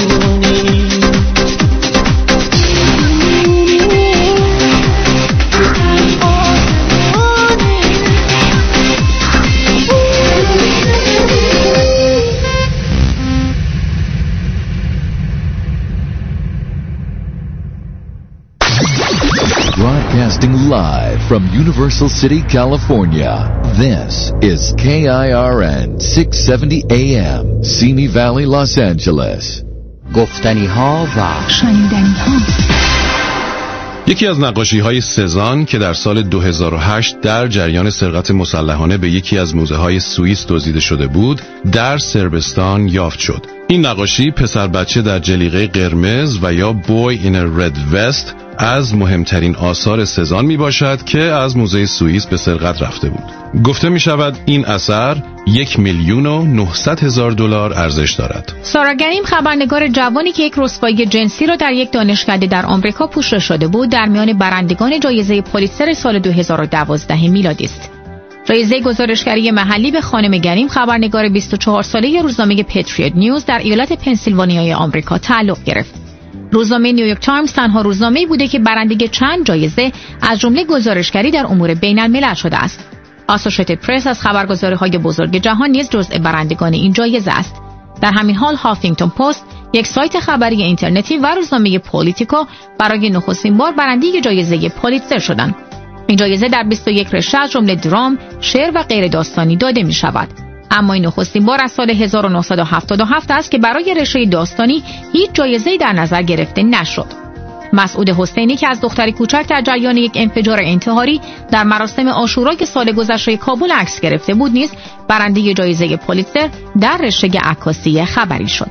Broadcasting live from Universal City, California. This is KIRN 670 AM, Simi Valley, Los Angeles. گفتنی ها و شنیدنی ها. یکی از نقاشی‌های سزان که در سال 2008 در جریان سرقت مسلحانه به یکی از موزه‌های سوئیس دزدیده شده بود، در صربستان یافت شد. این نقاشی پسر بچه در جلیقه قرمز و یا Boy in a Red Vest از مهمترین آثار سزان می باشد که از موزه سوئیس به سرقت رفته بود. گفته می شود این اثر 1,900,000 دلار ارزش دارد. سارا گریم خبرنگار جوانی که یک رسوایی جنسی را در یک دانشکده در آمریکا پوشش شده بود، در میان برندگان جایزه پولیتزر سال 2012 میلادی است. جایزه گزارشگری محلی به خانم گریم، خبرنگار 24 ساله روزنامه پتریوت نیوز در ایالت پنسیلوانیای آمریکا تعلق گرفت. روزنامه نیویورک تایمز تنها روزنامه‌ای بوده که برنده چند جایزه از جمله گزارشگری در امور بین‌الملل شده است. آسوشییتد پرس از خبرگزاری‌های بزرگ جهان نیز جزء برندگان این جایزه است. در همین حال هافینگتون پست، یک سایت خبری اینترنتی و روزنامه پولیتیکو برای نخستین بار برنده جایزه پولیتزر شدند. این جایزه در 21 رشته از جمله درام، شعر و غیر داستانی داده می شود. اما این نخستین بار از سال 1977 است که برای رشته داستانی هیچ جایزه‌ای در نظر گرفته نشد. مسعود حسینی که از دختری کوچک در جریان یک انفجار انتحاری در مراسم عاشورای سال گذشته کابل عکس گرفته بود، نیز برنده جایزه پولیتزر در رشته عکاسی خبری شد.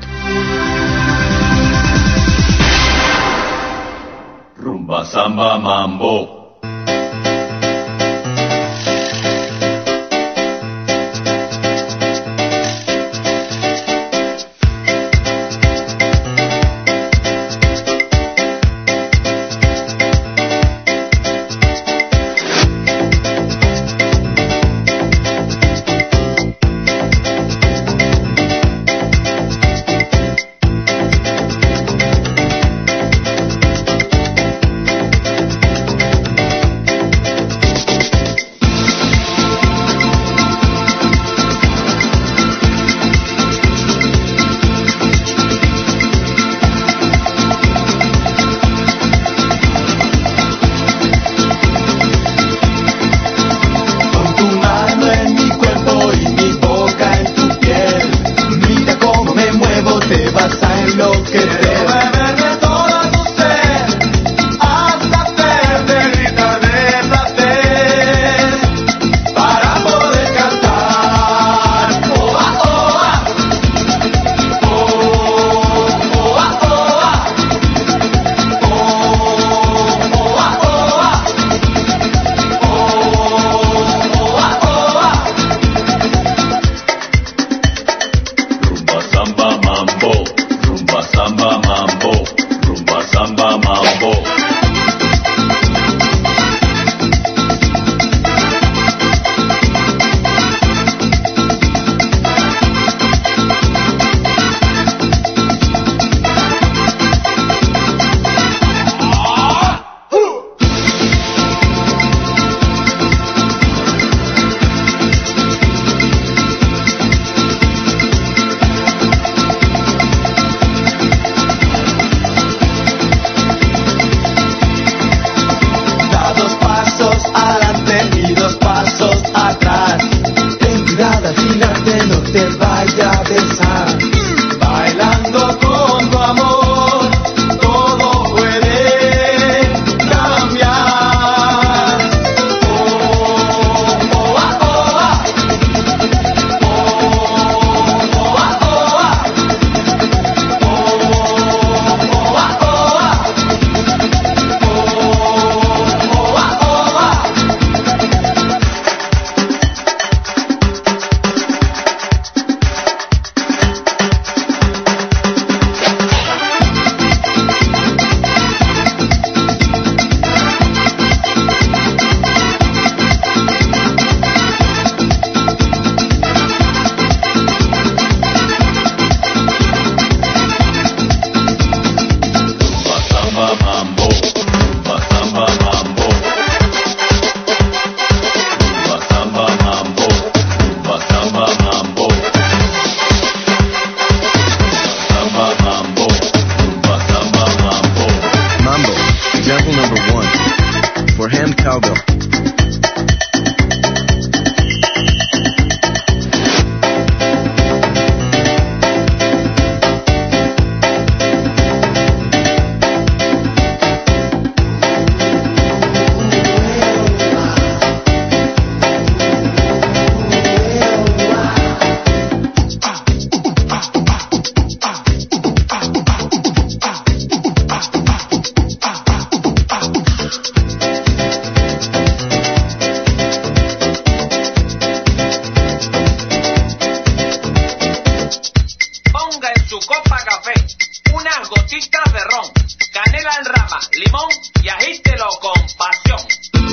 رومبا سامبا مامبو. copa café, unas gotitas de ron, canela en rama, limón y agítelo con pasión.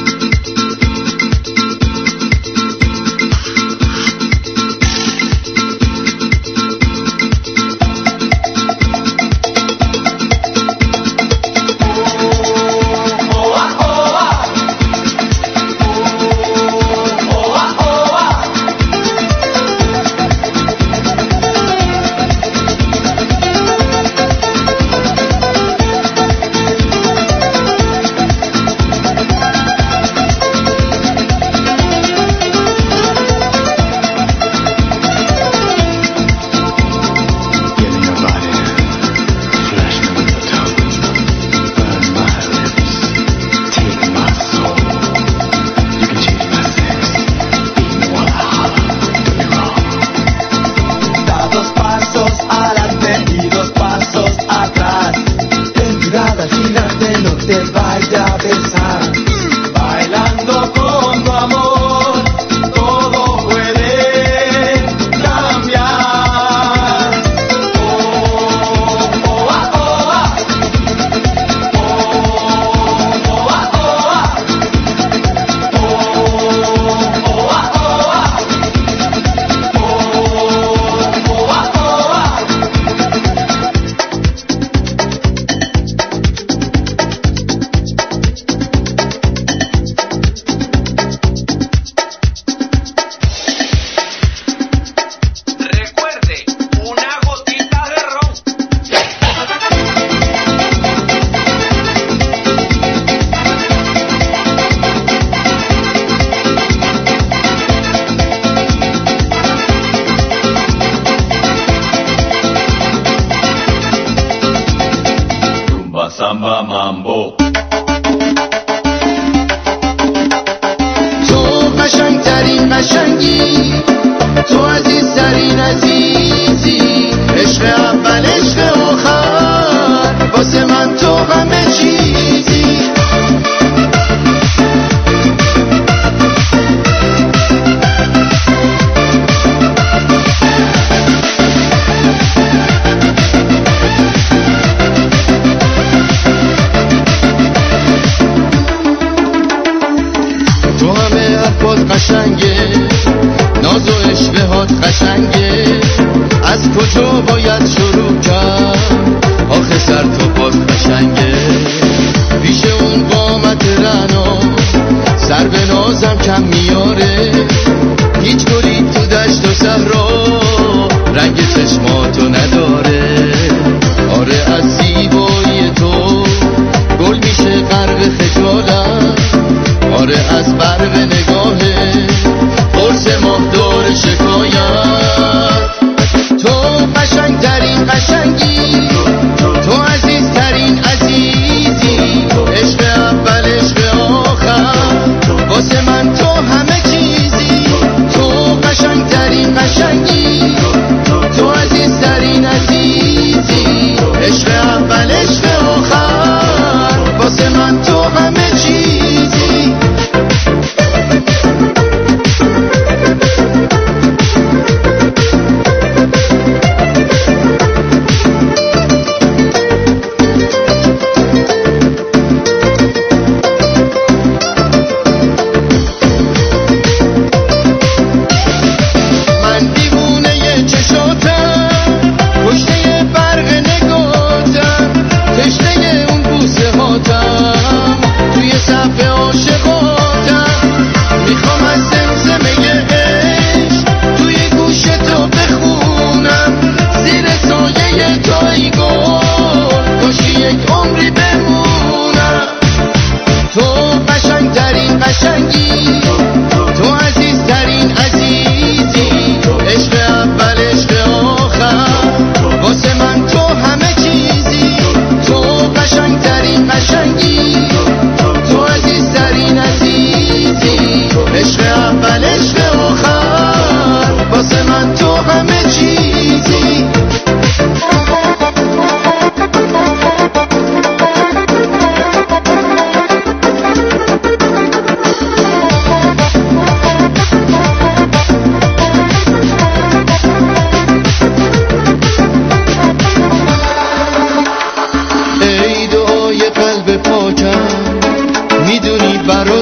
Samba mambo. تو قشنگترین قشنگی، تو عزیزترین عزیزی، عشق اول عشق آخر، واسه من تو همه چیزی. قشنگه ناز و اشوهات قشنگه، از کجا باید شروع کرد آخه سر تو باز قشنگه. پیش اون قامت رعنا سر به نازم کم میاره، هیچ گلی تو دشت و صحرا رنگ چشماتو نداره. آره از زیبایی تو گل میشه غرق خجالت، آره از برق نگاهه قرص ماهدار شکایت. تو قشنگترین قشنگی، تو عزیزترین عزیزی، عشق اول عشق آخر، واسه من تو همه چیزی. تو قشنگترین قشنگی، تو عزیزترین عزیزی، عشق اول عشق آخر، واسه من تو همه چیزی.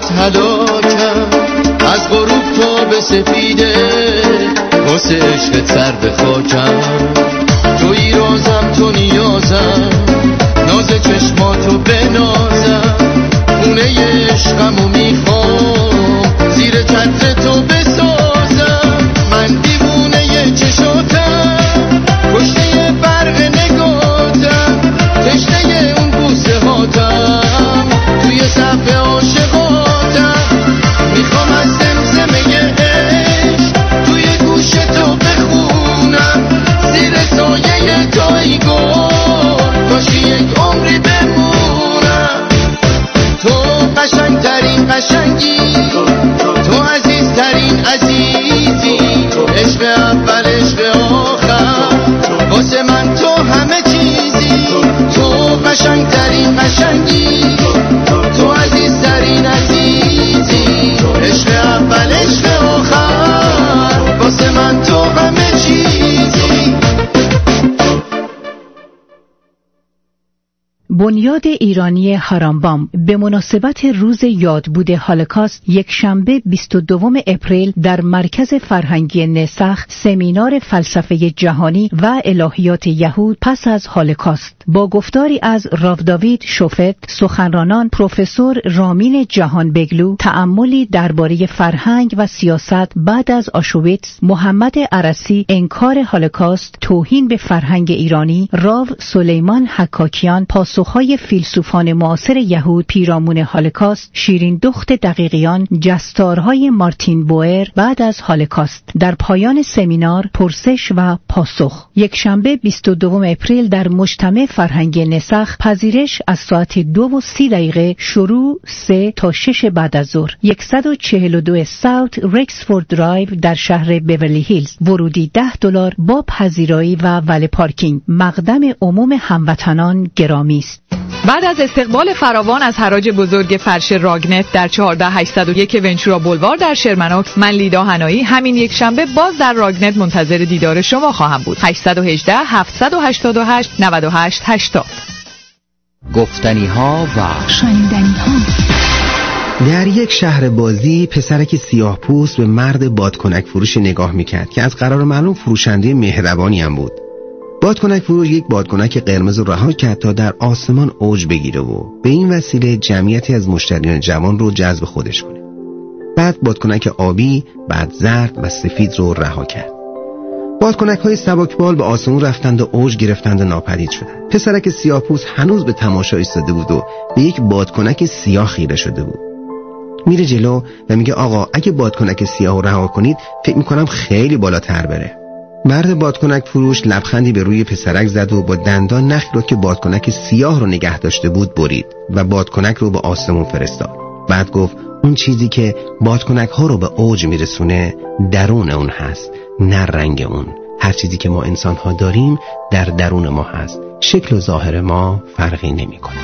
برات هلاکم، از غروب تا به سفیده واسه عشقت سر به خاکم. تویی رازم تو نیازم، ناز چشماتو بنازم، خونه عشقمو میخوام زیر چتر تو بسازم. من دیوونه چشاتم، کشته برق نگاتم، تشنه اون بوسه هاتم، توی صف عاشقاتم. میخوام از زمزمه عشق توی گوش تو بخونم، زیر سایه تایگور کاشی یک عمری بمونم. تو قشنگترین قشنگی، تو عزیزترین عزیزی، عشق اول عشق آخر، واسه من تو همه چیزی. تو قشنگترین قشنگی، تو عزیزترین عزیزی، عشق اول عشق آخر، واسه من تو همه چیزی. بنیاد ایرانی هارامبام به مناسبت روز یادبود هولوکاست یک شنبه 22 اپریل در مرکز فرهنگی نسخ سمینار فلسفه جهانی و الهیات یهود پس از هولوکاست با گفتاری از راو داوید شوفت، سخنرانان پروفسور رامین جهانبگلو، تأملی درباره فرهنگ و سیاست بعد از آشویتس، محمد عرسی، انکار هولوکاست، توهین به فرهنگ ایرانی، راو سلیمان حکاکیان، پاسخهای فیلسوفان معاصر یهود پیرامون هولوکاست، شیرین دخت دقیقیان، جستارهای مارتین بوئر بعد از هولوکاست. در پایان سمینار پرسش و پاسخ. یک شنبه 22 اپریل در مجتمع فرهنگی نسخ، پذیرش از ساعت 2:30 شروع 3 تا 6 بعد از ظهر. 142 ساوت رکسفورد درایو در شهر بیورلی هیلز. ورودی $10 با پذیرایی و وله پارکینگ. مقدم عموم هموطنان گرامی است. بعد از استقبال فراوان از حراج بزرگ فرش راگنت در 14801 ونچورا بولوار در شرمنوکس، من لیدا هنایی همین یک شنبه باز در راگنت منتظر دیدار شما خواهم بود. 818 788 98 80. گفتنی ها و شنیدنی ها. در یک شهر بازی پسرک سیاه پوست به مرد بادکنک فروش نگاه میکرد که از قرار معلوم فروشنده مهربانی هم بود. بادکنک فروش یک بادکنک قرمز رها کرد تا در آسمان اوج بگیره و به این وسیله جمعیتی از مشتریان جوان رو جذب خودش کنه. بعد بادکنک آبی، بعد زرد و سفید رو رها کرد. بادکنک‌های سبکبال به آسمون رفتند و اوج گرفتند و ناپدید شدند. پسرک سیاه‌پوست هنوز به تماشا ایستاده بود و به یک بادکنک سیاه خیره شده بود. میره جلو و میگه آقا اگه بادکنک سیاه رو رها کنید فکر میکنم خیلی بالاتر بره. مرد بادکنک فروش لبخندی به روی پسرک زد و با دندان نخی رو که بادکنک سیاه رو نگه داشته بود برید و بادکنک رو به آسمون فرستاد. بعد گفت اون چیزی که بادکنک ها رو به اوج میرسونه درون اون هست، نه رنگ اون. هر چیزی که ما انسان ها داریم در درون ما هست. شکل و ظاهر ما فرقی نمی کنه.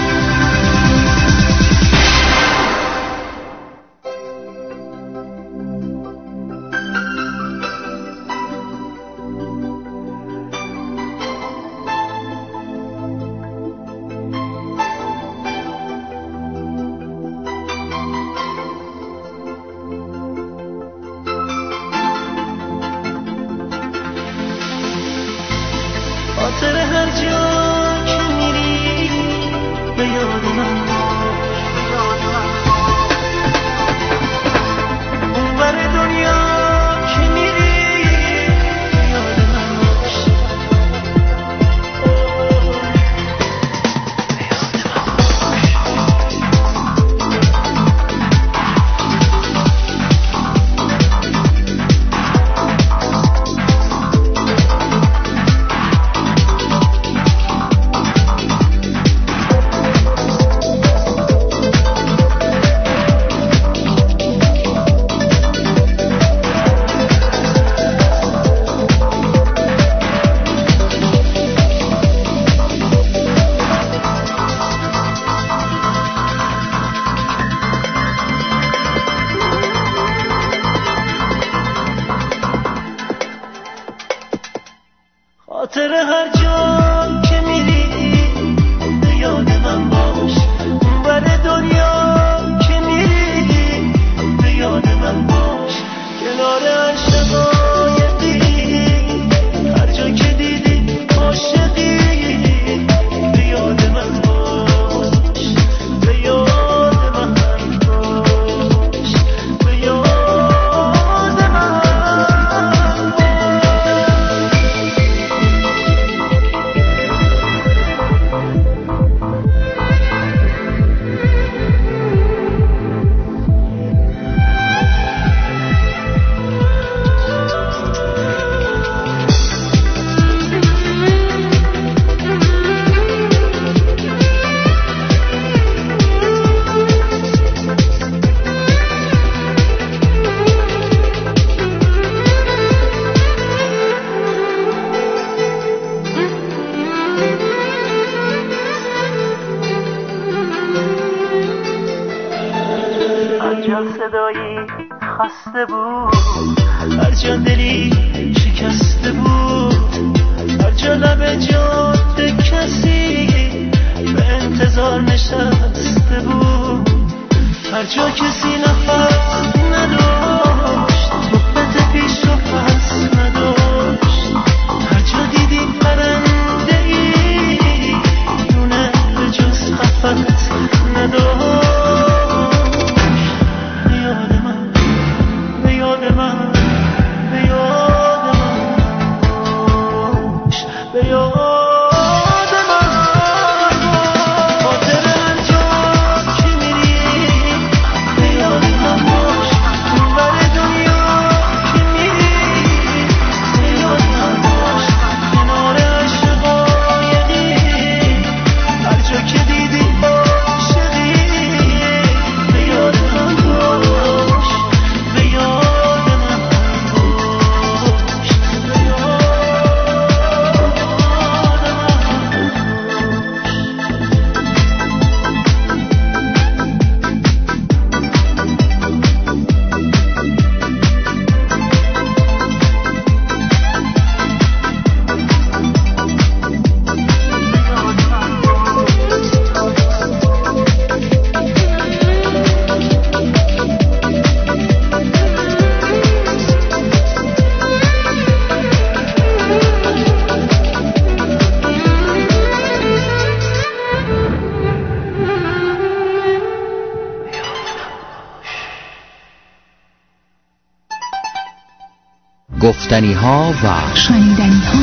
خاطر هر جا که میری به یاد من باش، اون بر دنیا که میری صدایی خسته بود، هر جا دلی شکسته بود، هر جا لب جاده کسی به انتظار نشسته بود، هر جا کسی نفس نداشت، صحبت پیش و پس نداشت، هر جا دیدی پرنده ای دونه به جز خفت نداشت. گفتنی‌ها و شنیدنی‌ها.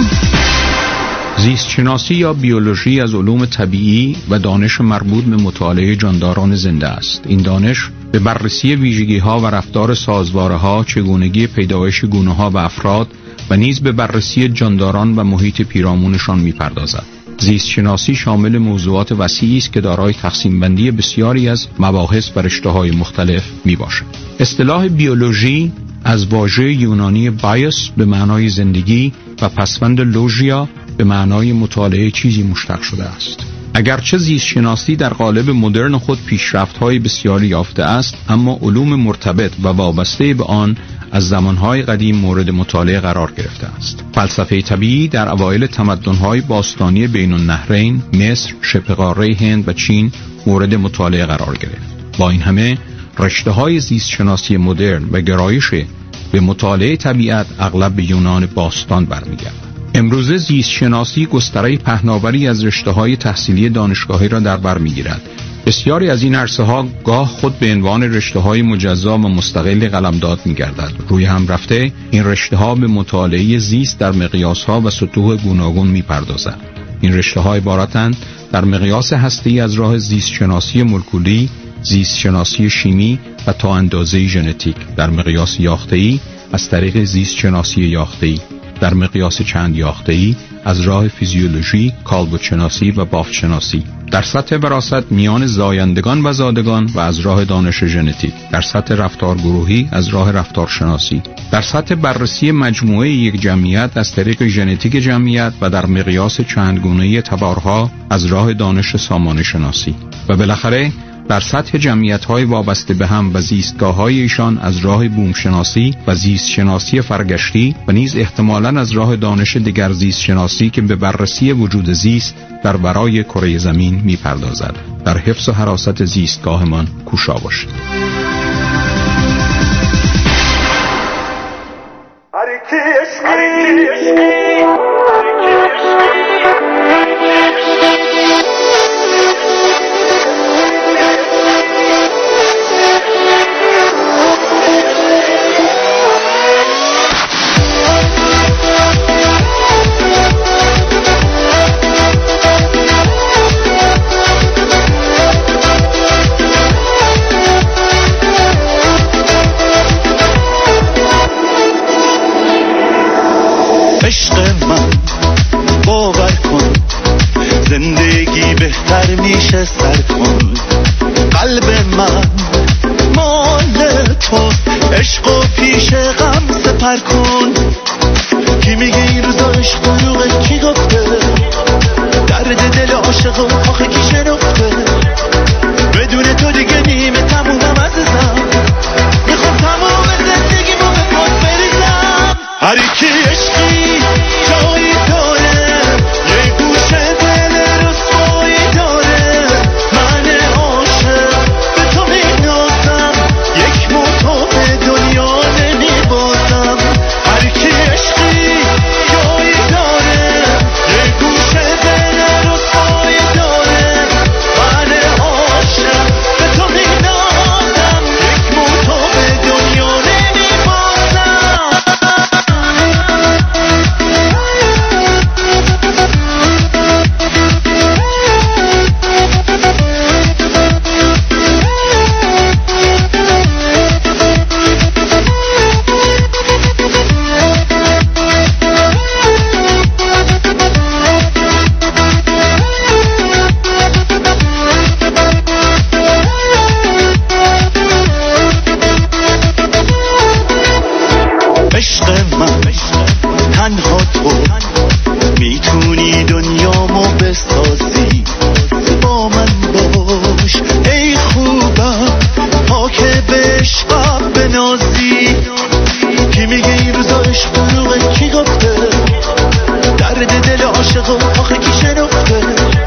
زیستشناسی یا بیولوژی از علوم طبیعی و دانش مربوط به مطالعه جانداران زنده است. این دانش به بررسی ویژگی‌ها و رفتار سازواره‌ها، چگونگی پیدایش گونه‌ها و افراد و نیز به بررسی جانداران و محیط پیرامونشان می‌پردازد. زیستشناسی شامل موضوعات وسیعی است که دارای تقسیم بندی بسیاری از مباحث و رشته‌های مختلف میباشد. اصطلاح بیولوژی از واژه یونانی بایوس به معنای زندگی و پسوند لوژیا به معنای مطالعه چیزی مشتق شده است. اگرچه زیستشناسی در قالب مدرن خود پیشرفت‌های بسیاری یافته است، اما علوم مرتبط و وابسته به آن از زمانهای قدیم مورد مطالعه قرار گرفته است. فلسفه طبیعی در اوایل تمدن‌های باستانی بین النهرین، مصر، شبه قاره هند و چین مورد مطالعه قرار گرفت. با این همه رشته‌های زیستشناسی مدرن و گرایش به مطالعه طبیعت اغلب به یونان باستان برمیگردد. امروزه زیستشناسی گستره پهناوری از رشته‌های تحصیلی دانشگاهی را در بر می‌گیرد. بسیاری از این عرصه‌ها گاه خود به عنوان رشته‌های مجزا و مستقل قلمداد می‌گردد. روی هم رفته این رشته‌ها به مطالعه زیست در مقیاس‌ها و سطوح گوناگون می‌پردازند. این رشته‌ها عبارتند در مقیاس هسته‌ای از راه زیستشناسی مولکولی، زیستشناسی شیمی و تا اندازه‌ای ژنتیک، در مقیاس یافته‌ای از طریق زیستشناسی یافته‌ای، در مقیاس چند یافته‌ای از راه فیزیولوژی، کالبدشناسی و بافت‌شناسی، در سطح وراثت میان زایندگان و زادگان و از راه دانش ژنتیک، در سطح رفتار گروهی از راه رفتارشناسی، در سطح بررسی مجموعه یک جمعیت از طریق ژنتیک جمعیت و در مقیاس چندگانه تبارها از راه دانش سامانه شناسی و بالاخره در سطح جمعیت‌های وابسته به هم و زیستگاه‌های ایشان از راه بومشناسی و زیستشناسی فرگشتی و نیز احتمالاً از راه دانش دیگر زیستشناسی که به بررسی وجود زیست در برای کره زمین می‌پردازد. در حفظ و حراست زیستگاهمان کوشا باشید. عشق من باور کن، زندگی بهتر میشه سر کن. قلب من مال توست، عشق و پیش غم سپر کن. کی میگه این روزا عشق دروغه؟ کی گفته؟ درد دل عاشق و آخه کی شنفته؟ بدون تو دیگه نیمه تمومم عزیزم. بسازی با من باش ای خوبم پاک بشقم بنازی کی میگه این روزا عشق دروغه کی گفته درد دل عاشقم آخه کی شنفته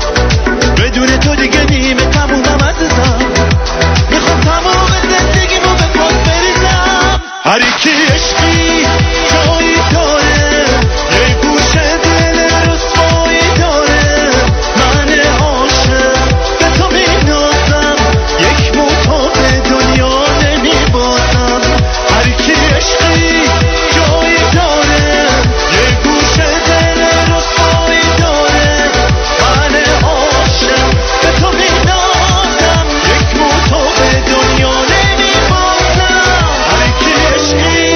بدون تو دیگه نیمه تمومم عزیزم میخوام تمام زندگیمو به پاس بریزم هر کی عشقی جایی داره یه گوشه دل رسوایی داره من عاشق به تو مینازم یک موتا به دنیا نمیبازم هر کی عشقی جایی داره یه گوشه دل رسوایی داره من عاشق به تو مینازم یک موتا به دنیا نمیبازم هر کی عشقی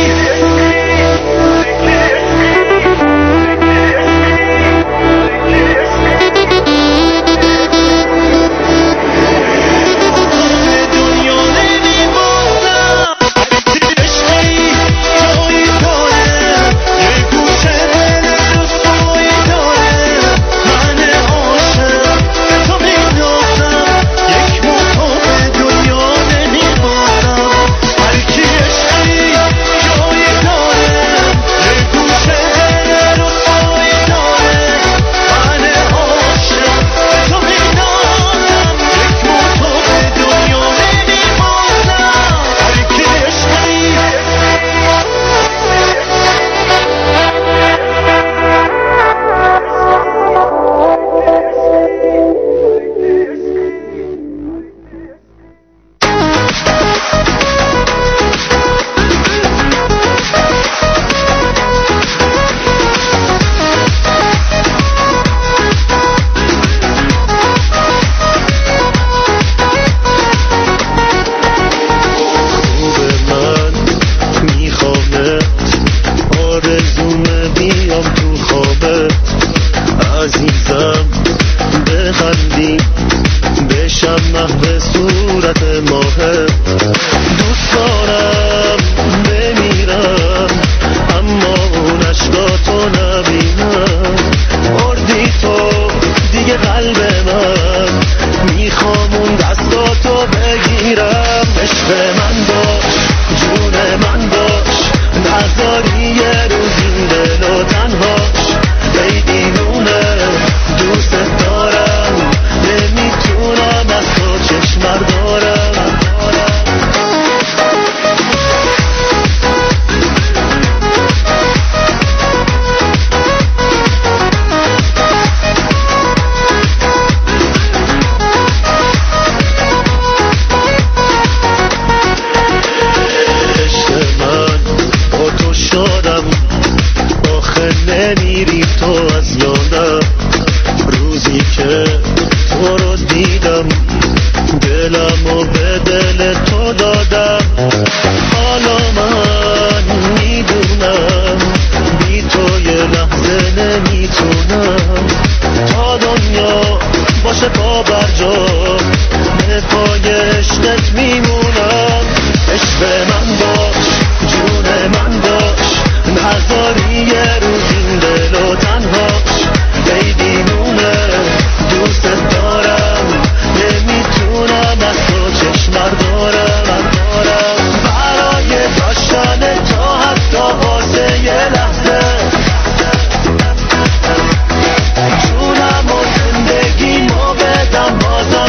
بازم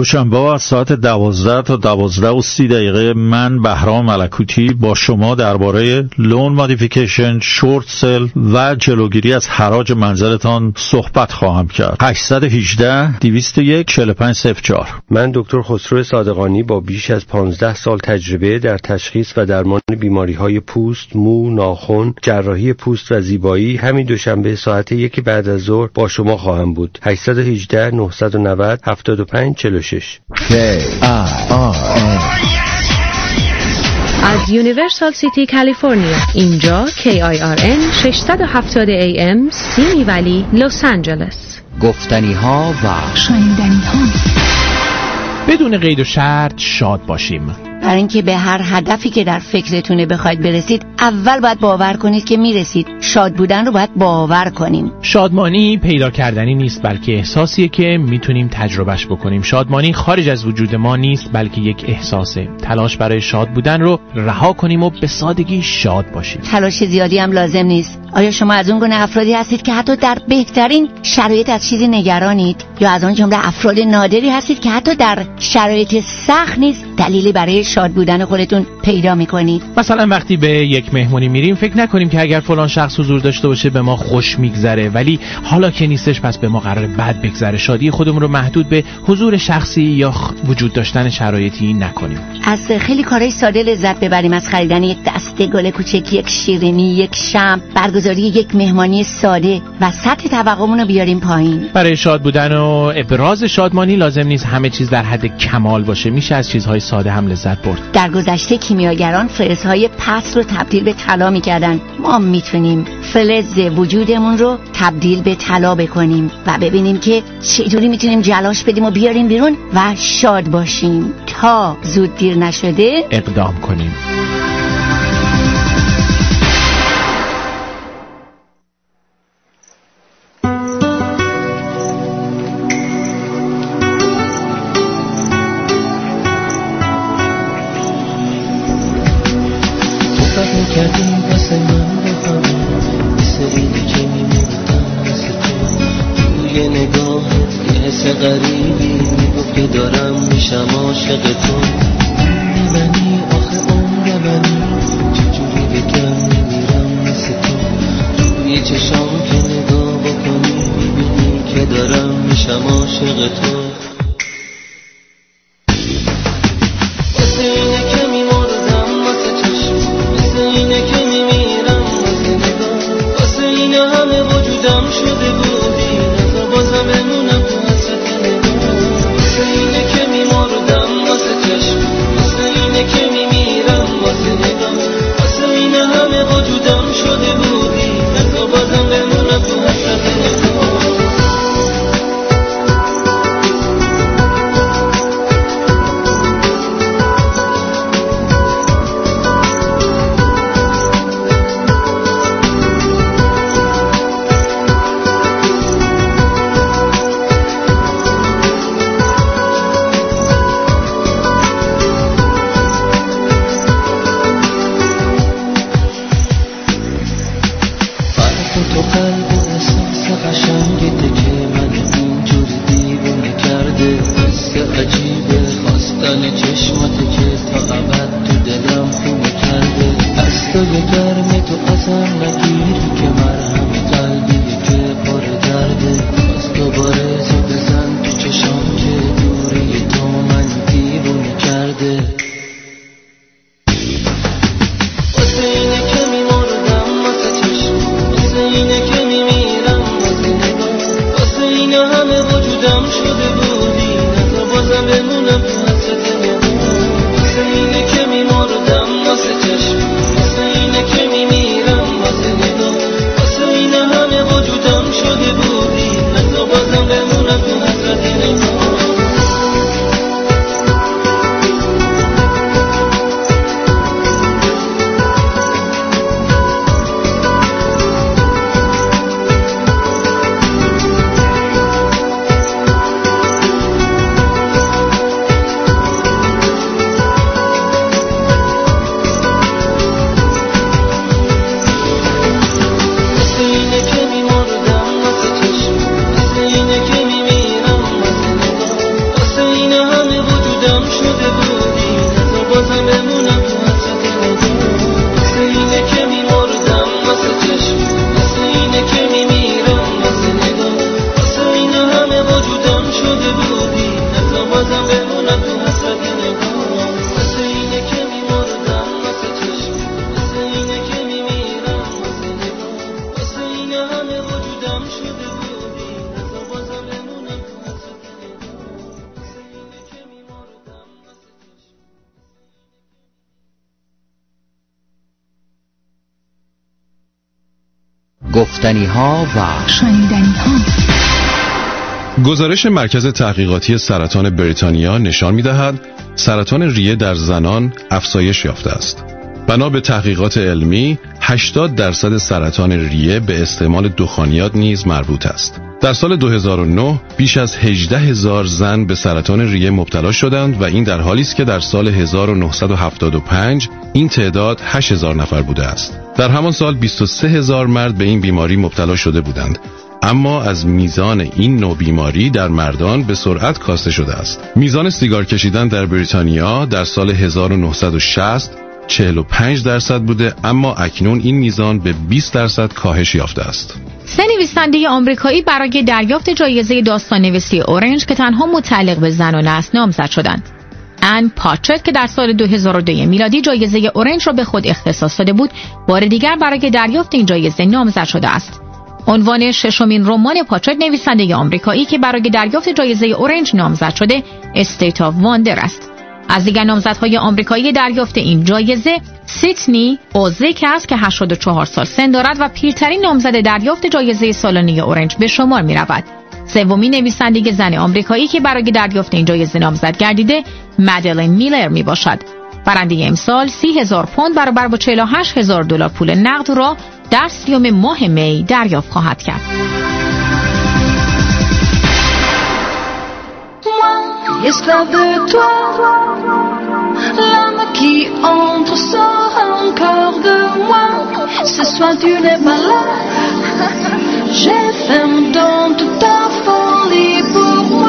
دوشنبه از ساعت 12 تا 12:30 من بهرام ملکوتی با شما درباره لون مودیفیکیشن، شورت سل و جلوگیری از حراج منزلتان صحبت خواهم کرد. 818-201-4504. من دکتر خسرو صادقانی با بیش از 15 سال تجربه در تشخیص و درمان بیماری‌های پوست، مو، ناخن، جراحی پوست و زیبایی همین دوشنبه ساعت 1 بعد از ظهر با شما خواهم بود. 818-990-7546. از یونیورسال سیتی کالیفرنیا، اینجا KIRN 670 AM سیمی ولی لس آنجلس. گفتنی ها و شنیدنی ها. بدون قید و شرط شاد باشیم. برای اینکه به هر هدفی که در فکرتونه بخواید برسید، اول باید باور کنید که میرسید. شاد بودن رو باید باور کنیم. شادمانی پیدا کردنی نیست، بلکه احساسیه که میتونیم تجربهش بکنیم. شادمانی خارج از وجود ما نیست، بلکه یک احساسه. تلاش برای شاد بودن رو رها کنیم و به سادگی شاد باشیم. تلاش زیادی هم لازم نیست. آیا شما از اون گونه افرادی هستید که حتی در بهترین شرایط از چیزی نگرانید، یا از آن جمله افراد نادری هستید که حتی در شرایط سخت نیز دلیلی برای شاد بودن خودتون پیدا میکنید؟ مثلا وقتی به یک مهمونی میریم فکر نکنیم که اگر فلان شخص حضور داشته باشه به ما خوش میگذره، ولی حالا که نیستش پس به ما قراره بد بگذره. شادی خودمون رو محدود به حضور شخصی یا وجود داشتن شرایطی نکنیم. از خیلی کارهای ساده لذت ببریم، از خریدن یک دسته گل کوچکی، یک شیرینی، یک شمع، برگزاری یک مهمانی ساده و سطح توقعمون رو بیاریم پایین. برای شاد بودن و ابراز شادمانی لازم نیست همه چیز در حد کمال باشه. میشه از چیزهای ساده هم لذت برد. در گذشته کیمیاگران فلزهای پست رو تبدیل به طلا می‌کردن. ما میتونیم فلز وجودمون رو تبدیل به طلا بکنیم و ببینیم که چجوری میتونیم جلاش بدیم و بیاریم بیرون و شاد باشیم. تا زود دیر نشده اقدام کنیم. کردیم واسه من بفهم، مثل اینی که میموردم مثل تو توی نگاهت یه حس غریبی میگفت که دارم میشم عاشق تو. منی آخه عمر منی، چجوری بگم میمیرم مثل تو. توی چشام که نگاه بکنی میبینی که دارم میشم عاشق تو. واسه اینه که میمردم واسه چشم، واسه اینه که میمیرم واسه نگاه، واسه اینه همه وجودم شده بودی نظر بازم بمونم تو حسرت نگاه. واسه اینه که میمردم واسه چشم، واسه اینه که میمیرم واسه نگاه، واسه اینه همه وجودم شده بودی نظر بازم بمونم تو حسرت نگاه. تو قلب و احساس قشنگیته که من اینجوری دیوونه کرده. حس عجیبه خواستن چشماته که تا ابد تو دلم خونه کرده. از تو یه گرم تو ازم نگیری که مرهم قلبیه که پر درده. از دوباره تو بزن تو چشام که دوری تو من دیوونه کرده. واسه اینه که میمردم واسه چشم، واسه اینه که میمیرم واسه نگاه، واسه اینه همه وجودم شده بودی نظر بازم بمونم تو حسرت نگاه. گفتنی‌ها و شنیدنی‌ها. گزارش مرکز تحقیقاتی سرطان بریتانیا نشان می‌دهد سرطان ریه در زنان افزایش یافته است. بنا به تحقیقات علمی 80% سرطان ریه به استعمال دخانیات نیز مربوط است. در سال 2009 بیش از 18,000 زن به سرطان ریه مبتلا شدند و این در حالی است که در سال 1975 این تعداد 8,000 نفر بوده است. در همان سال 23,000 مرد به این بیماری مبتلا شده بودند. اما از میزان این نوع بیماری در مردان به سرعت کاسته شده است. میزان سیگار کشیدن در بریتانیا در سال 1960 45% بوده، اما اکنون این میزان به 20% کاهش یافته است. سه نویسنده آمریکایی برای دریافت جایزه داستان‌نویسی اورنج که تنها متعلق به زنان است نامزد شدند. ان پاترت که در سال 2002 میلادی جایزه اورنج را به خود اختصاص داده بود، بار دیگر برای دریافت این جایزه نامزد شده است. عنوان ششمین رمان پاترت نویسنده آمریکایی که برای دریافت جایزه اورنج نامزد شده، استیت آف واندر است. از دیگر نامزدهای آمریکایی دریافت این جایزه سیدنی اوزیک است که 84 سال سن دارد و پیرترین نامزد دریافت جایزه سالانه اورنج به شمار می رود. سومین نویسنده زن آمریکایی که برای دریافت این جایزه نامزد گردیده مدلین میلر می باشد. برنده امسال 30,000 پوند برابر با $48,000 پول نقد را در 30 ماه می دریافت خواهد کرد. Esclave de toi, l'âme qui entre sort encore de moi. Ce soir tu n'es pas là, j'ai faim dans toute ta folie pour moi.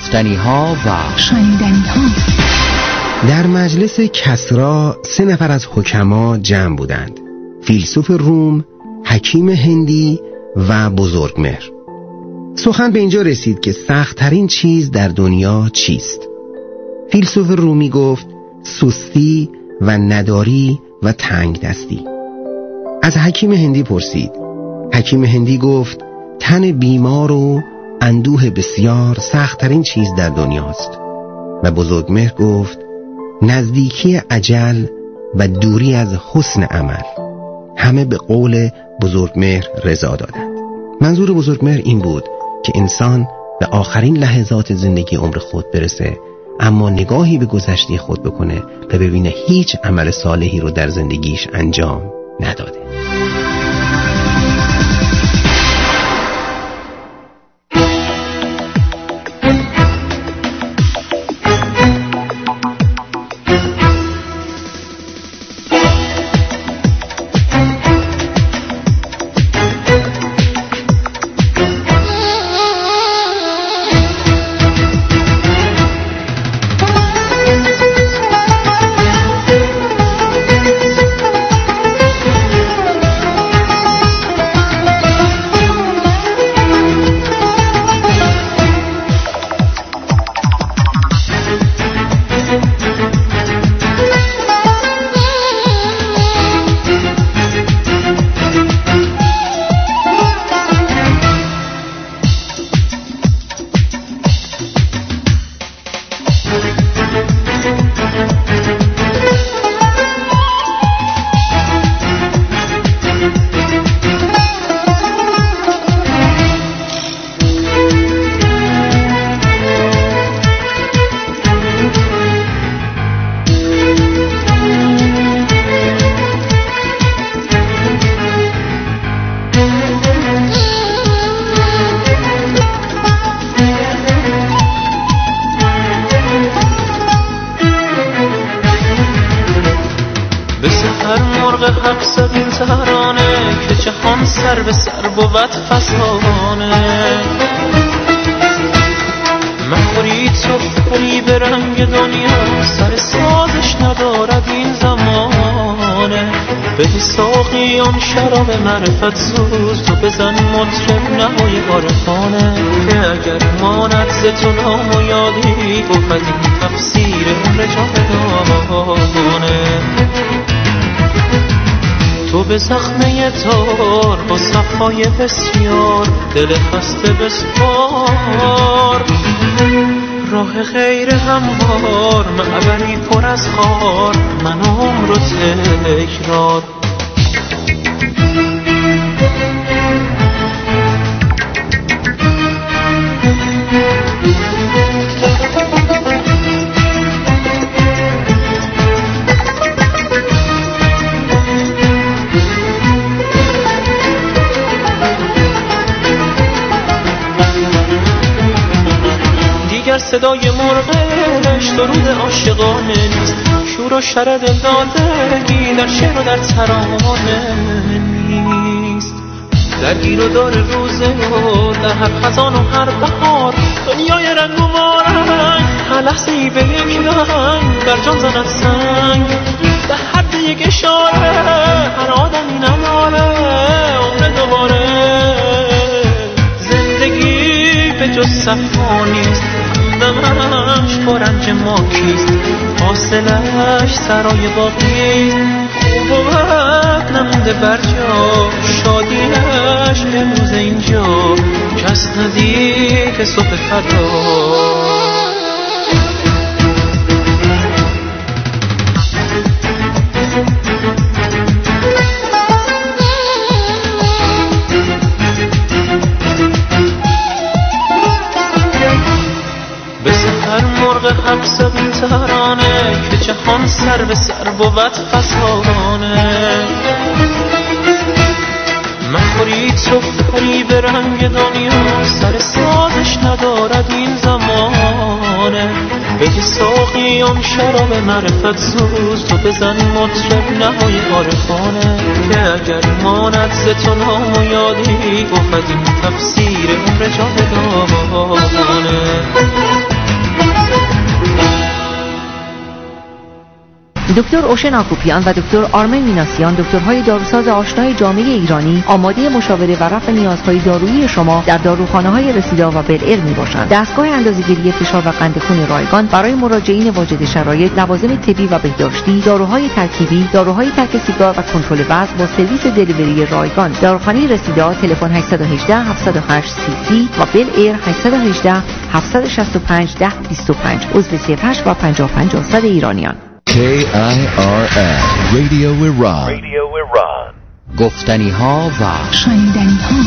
گفتنی‌ها و شنیدنی‌ها. در مجلس کسری 3 نفر از حکما جمع بودند: فیلسوف روم، حکیم هندی و بزرگمهر. سخن به اینجا رسید که سخت‌ترین چیز در دنیا چیست؟ فیلسوف رومی گفت سستی و نداری و تنگ دستی. از حکیم هندی پرسید. حکیم هندی گفت تن بیمار و اندوه بسیار سخت‌ترین چیز در دنیاست. و بزرگمهر گفت نزدیکی اجل و دوری از حسن عمل. همه به قول بزرگمهر رضا دادند. منظور بزرگمهر این بود که انسان به آخرین لحظات زندگی عمر خود برسه، اما نگاهی به گذشته خود بکنه و ببینه هیچ عمل صالحی رو در زندگیش انجام نداده. بود فسانه مخوری تو فری به رنگ دنیا سر سازش ندارد این زمانه به ساقیان شراب معرفت سوز تو بزن مطرب نهای عارفانه که اگر ماند ز تو نام و یادی بود این تفسیر عمر جاودانه تو به زخمه تار با صفای بسیار دل خسته بسپار راه غیر هموار معبری پر از خار من عمر و تکرار صدای مرغش درود عاشقانه نیست شور و شرد دادگی در شعر و در ترانه نیست درگیر و دار روزه و در هر خزان و هر بهار دنیای رنگ و مارنگ هر لحظه ای به یک رنگ بر جان زند سنگ در حد یک اشاره هر آدمی نماره عمر دوباره زندگی به جز صفا نیست دمش با رنج ما کیست حاصلش سرای باقیست خوب و بد نمونده بر جا شادیش امروز اینجا کس ندید صبح فردا حبس بین ترانه که جهان سر به سر بود فسانه مخوری تو فری به رنگ دنیا سر سازش ندارد این زمانه بگی ساقیان شراب معرفت سوز تو بزن مطرب نهای عارفانه که اگر ماند ز تو نام و یادی بود این تفسیر عمر جاودانه دکتر اوشن آکوپیان و دکتر آرمن میناسیان، دکترهای داروساز آشنای جامعه ایرانی، آماده مشاوره و رفع نیازهای دارویی شما در داروخانه‌های رسیدا و بل‌ایر میباشند. دستگاه اندازه‌گیری فشار و قند خون رایگان برای مراجعین واجد شرایط، لوازم طبی و بهداشتی، داروهای ترکیبی، داروهای ترک سیگار و کنترل وزن با سرویس دلیوری رایگان. داروخانه رسیدا تلفن 818 708 30 و بل‌ایر 818 765 1025. عضو 38 و 55 صد ایرانیان. KIRN Radio Iran. گفتنی ها و شنیدنی ها.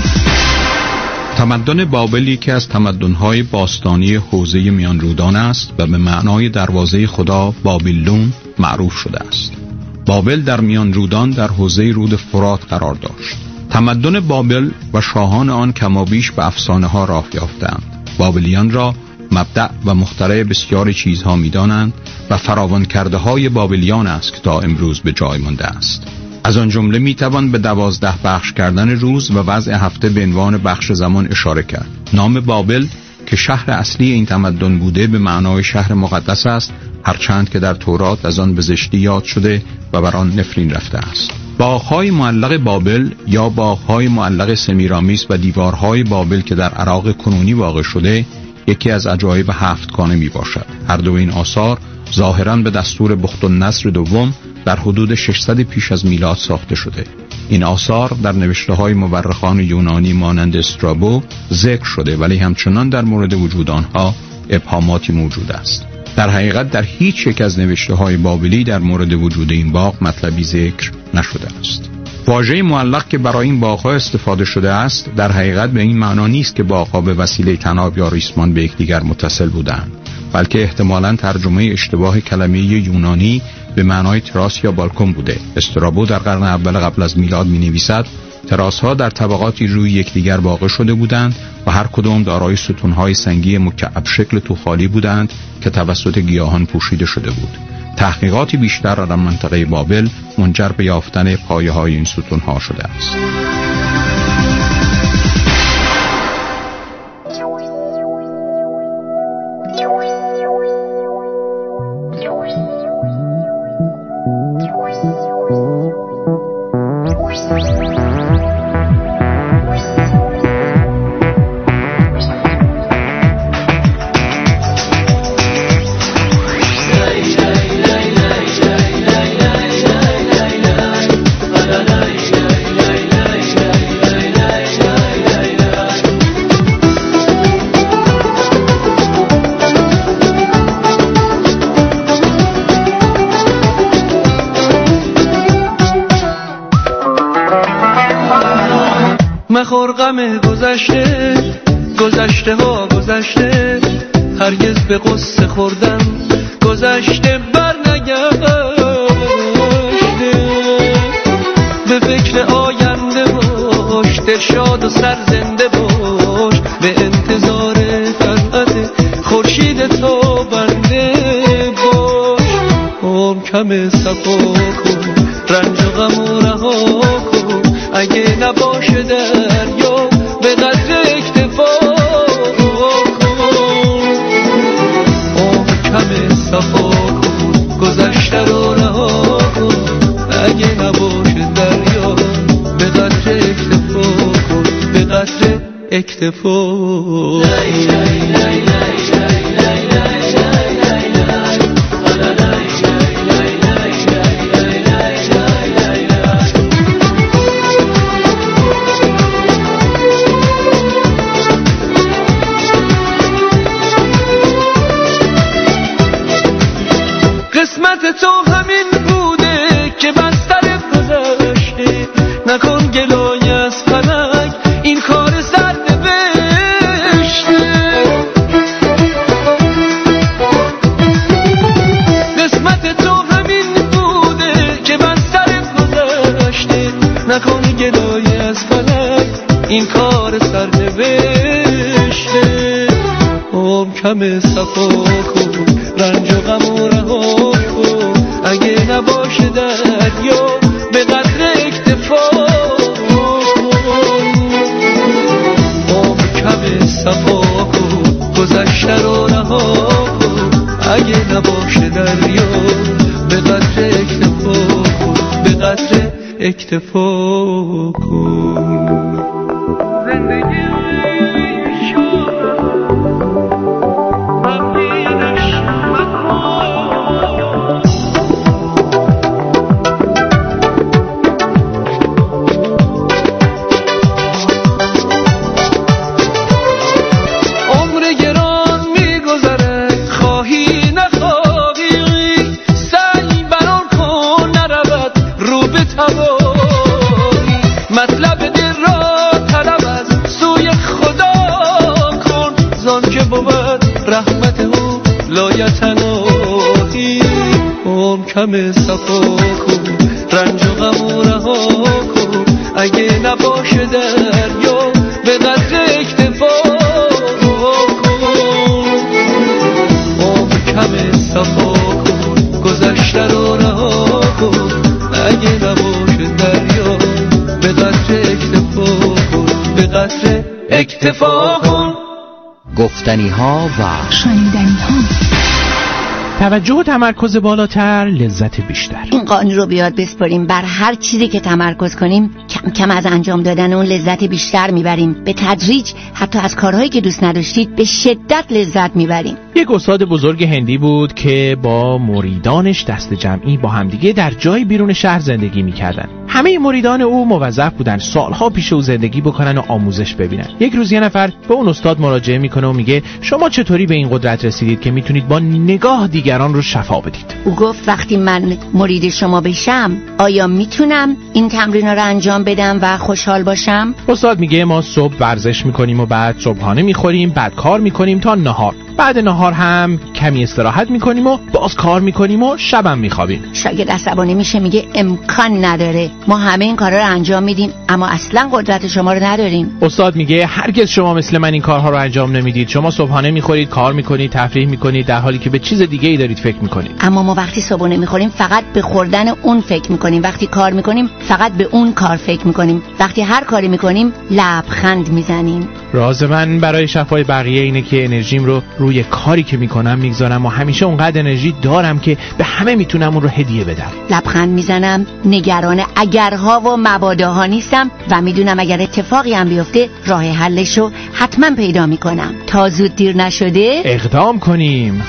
تمدن بابل یکی از تمدن‌های باستانی حوزه میان رودان است و به معنای دروازه خدا بابیلون معروف شده است. بابل در میان رودان در حوزه رود فرات قرار داشت. تمدن بابل و شاهان آن کمابیش به افسانه‌ها راه یافتند. بابلیان را مبدأ و مخترع بسیار چیزها می‌دانند و فراوان کرده های بابلیان است که تا امروز به جای مانده است. از آن جمله میتوان به 12 بخش کردن روز و وضع هفته به عنوان بخش زمان اشاره کرد. نام بابل که شهر اصلی این تمدن بوده به معنای شهر مقدس است، هرچند که در تورات از آن به زشتی یاد شده و بر آن نفرین رفته است. باغ‌های معلق بابل یا باغ‌های معلق سمیرامیس و دیوارهای بابل که در عراق کنونی واقع شده یکی از عجایب هفتگانه می باشد. هر دو این آثار ظاهراً به دستور بختالنصر دوم در حدود 600 پیش از میلاد ساخته شده. این آثار در نوشته‌های مورخان یونانی مانند استرابو ذکر شده، ولی همچنان در مورد وجود آنها ابهاماتی موجود است. در حقیقت در هیچ یک از نوشته‌های بابلی در مورد وجود این باغ مطلبی ذکر نشده است. واژه معلق که برای این باغ‌ها استفاده شده است در حقیقت به این معنا نیست که باغ‌ها به وسیله طناب یا ریسمان به یکدیگر متصل بودند، بلکه احتمالاً ترجمه اشتباه کلمه یونانی به معنای تراس یا بالکن بوده. استرابو در قرن اول قبل از میلاد می‌نویسد تراس‌ها در طبقاتی روی یکدیگر واقع شده بودند و هر کدام دارای ستون‌های سنگی مکعب شکل توخالی بودند که توسط گیاهان پوشیده شده بود. تحقیقاتی بیشتر در منطقه بابل منجر به یافتن پایه‌های این ستون‌ها شده است. مخور غم گذشته، گذشته ها گذشته، هرگز به قصه خوردن گذشته بر نگشته. به فکر آینده باش، دل شاد و سرزنده باش، به انتظار طلعت خورشید تو بنده باش. عمر کم صفا کن، رنج و غم و رها کن، اگه نباشه دریا به قدر اکتفا کن. عمر کم صفا کن، گذشته رو رها کن، اگه نباشه دریا به قدر اکتفا کن، به قدر اکتفا. قسمت تو همین بوده که بستر گذشته، نکن گلای از فلک این کار سرنوشته. قسمت تو همین بوده که بستر گذشته، نکن گلای از فلک این کار سرنوشته. عمر کم صفا کن، رنج و غم و رها کن، اگه نباشه دریا به قدر اکتفا کن. عمر کم صفا کن، گذشته رو رها کن، اگه نباشه دریا به قدر قدر اکتفا کن، به قدر اکتفا کن. زندگی مطلب دل را طلب از سوی خدا کن، زان که بود رحمت او لایتناهی. اون کم صفا کن، رنج و غم و رها کن، اگه نباشه دریا به قدر اکتفا کن. اون کم صفا کن، گذشته رو رها کن، اگه نباشه دریا به قدر اکتفا کن، به قدر اکتفا کن. گفتنی ها و شنیدنی ها. توجه و تمرکز بالاتر، لذت بیشتر. این قانون رو بیاد بسپاریم، بر هر چیزی که تمرکز کنیم کم کم از انجام دادن اون لذت بیشتر میبریم. به تدریج حتی از کارهایی که دوست نداشتید به شدت لذت میبریم. یک استاد بزرگ هندی بود که با مریدانش دست جمعی با همدیگه در جای بیرون شهر زندگی میکردن. همه مریدان او موظف بودن سالها پیش او زندگی بکنن و آموزش ببینن. یک روز یه نفر به اون استاد مراجعه میکنه و میگه شما چطوری به این قدرت رسیدید که میتونید با نگاه دیگران رو شفا بدید؟ او گفت وقتی من مرید شما بشم آیا میتونم این تمرین رو انجام بدم و خوشحال باشم؟ استاد میگه ما صبح ورزش میکنیم و بعد صبحانه میخوریم، بعد کار میکنیم تا نهار، بعد نهار هم کمی استراحت میکنیم و باز کار میکنیم و شبم میخوابیم. شاگرد عصبانی میشه، میگه امکان نداره، ما همه این کارا رو انجام میدیم اما اصلا قدرت شما رو نداریم. استاد میگه هرگز شما مثل من این کارها رو انجام نمیدید. شما صبحانه میخورید، کار میکنید، تفریح میکنید، در حالی که به چیز دیگه ای دارید فکر میکنید. اما ما وقتی صبحانه میخوریم فقط به خوردن اون فکر میکنیم، وقتی کار میکنیم فقط به اون کار فکر میکنیم، وقتی هر کاری میکنیم لبخند میزنیم. راز من برای شفای بقیه اینه که انرژیم رو روی کاری که میکنم میگذارم و همیشه اونقدر انرژی دارم که به همه میتونم اون رو هدیه بدم. لبخند میزنم، نگران اگرها و مباداها نیستم و میدونم اگر اتفاقی هم بیفته راه حلش رو حتما پیدا میکنم. تا زود دیر نشده اقدام کنیم.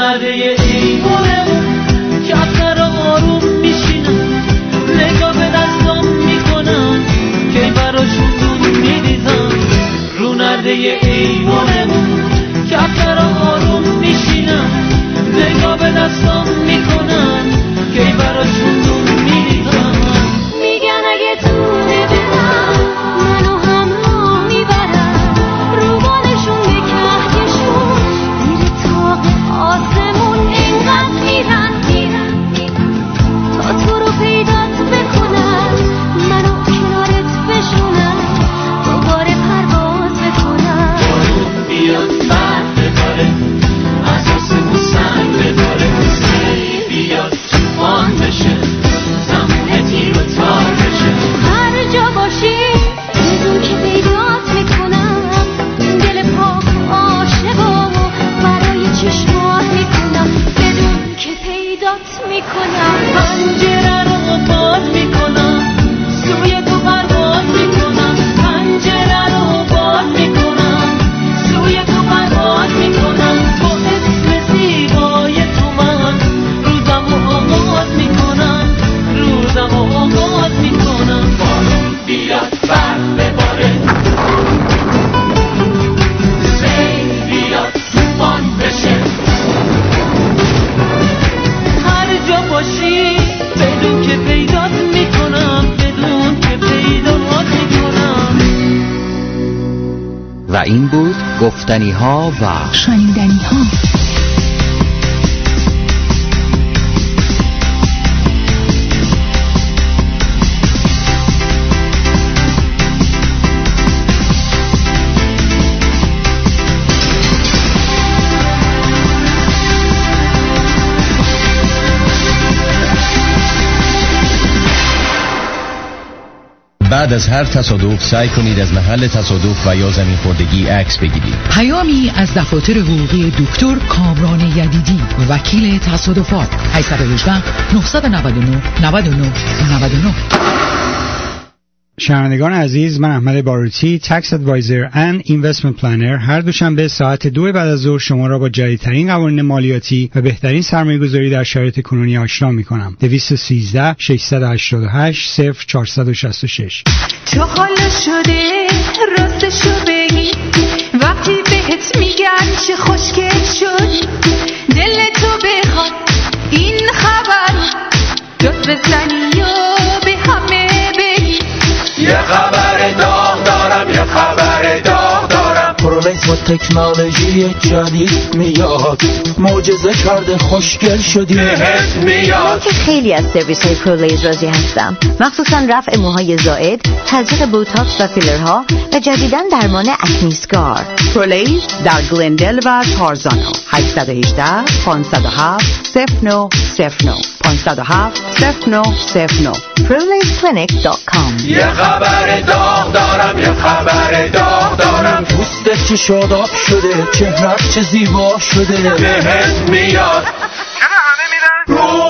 نرده ایوانمون کفتر آروم میشینم نگاه به دستم میکنم که براشون دود میریزم رو نرده ایوانمون کفتر آروم میشینم نگاه به دستم میکنم که براشون دود میریزم میگن اگه تونه بدم منو هم میبرم رو بالشون به کهکشون زیر طاق آسمون اینقدر میرن تا تو رو پیدات بکنن منو کنارت بشونن دوباره پرواز بکنن بارون بیاد برف بباره از آسمون سنگ بباره سیل بیاد توفان بشه زمونه تیر و تار بشه هر جا باشی بدون که پیدات میکنم دل پاک عاشقامو برای چشمات میکنم بدون که پیدات میکنم پنجره رو باز میکنم سوی تو پرواز میکنم پنجره رو باز میکنم سوی تو پرواز میکنم با اسم زیبای تو من روزم رو آغاز میکنم بارون بیاد برف بباره سیل بیاد توفان بشه هر جا باشی بدون که پیدات میکنم و این بود گفتنی ها و شنیدنی ها. بعد از هر تصادف سعی کنید از محل تصادف و یا زمین خوردگی عکس بگیرید. پیامی از دفاتر حقوقی دکتر کامران یدیدی، وکیل تصادفات. 818 999 99 99. شنوندگان عزیز، من احمد باروتی، تکس ادوایزر اند اینوستمنت پلنر، هر دوشنبه ساعت 2 بعد از ظهر شما را با جدیدترین قوانین مالیاتی و بهترین سرمایه‌گذاری در شرایط کنونی آشنا می‌کنم. 213 688 0466. تو حالا شده راستشو بگی وقتی بهت میگن چه خوشگل شد دلتو بخواد این خبر داد بزنی و به همه بگی یه خبر داغ دارم یه خبر داغ دارم پرولیس با تکنولوژی جدید میاد معجزه کرده خوشگل شدی بهت میاد. من که خیلی از سرویس های پرولیس راضی هستم، مخصوصا رفع موهای زائد، تزریق بوتاکس و فیلرها و جدیداً درمان اکنیسکار. پرولیس در گلندل و تارزانو. 818 507 0909 507 0909 ProLaceClinic.com. یه خبر داغ دارم یه خبر داغ دارم پوستت چه شاداب شده چهرت چه زیبا شده بهت میاد.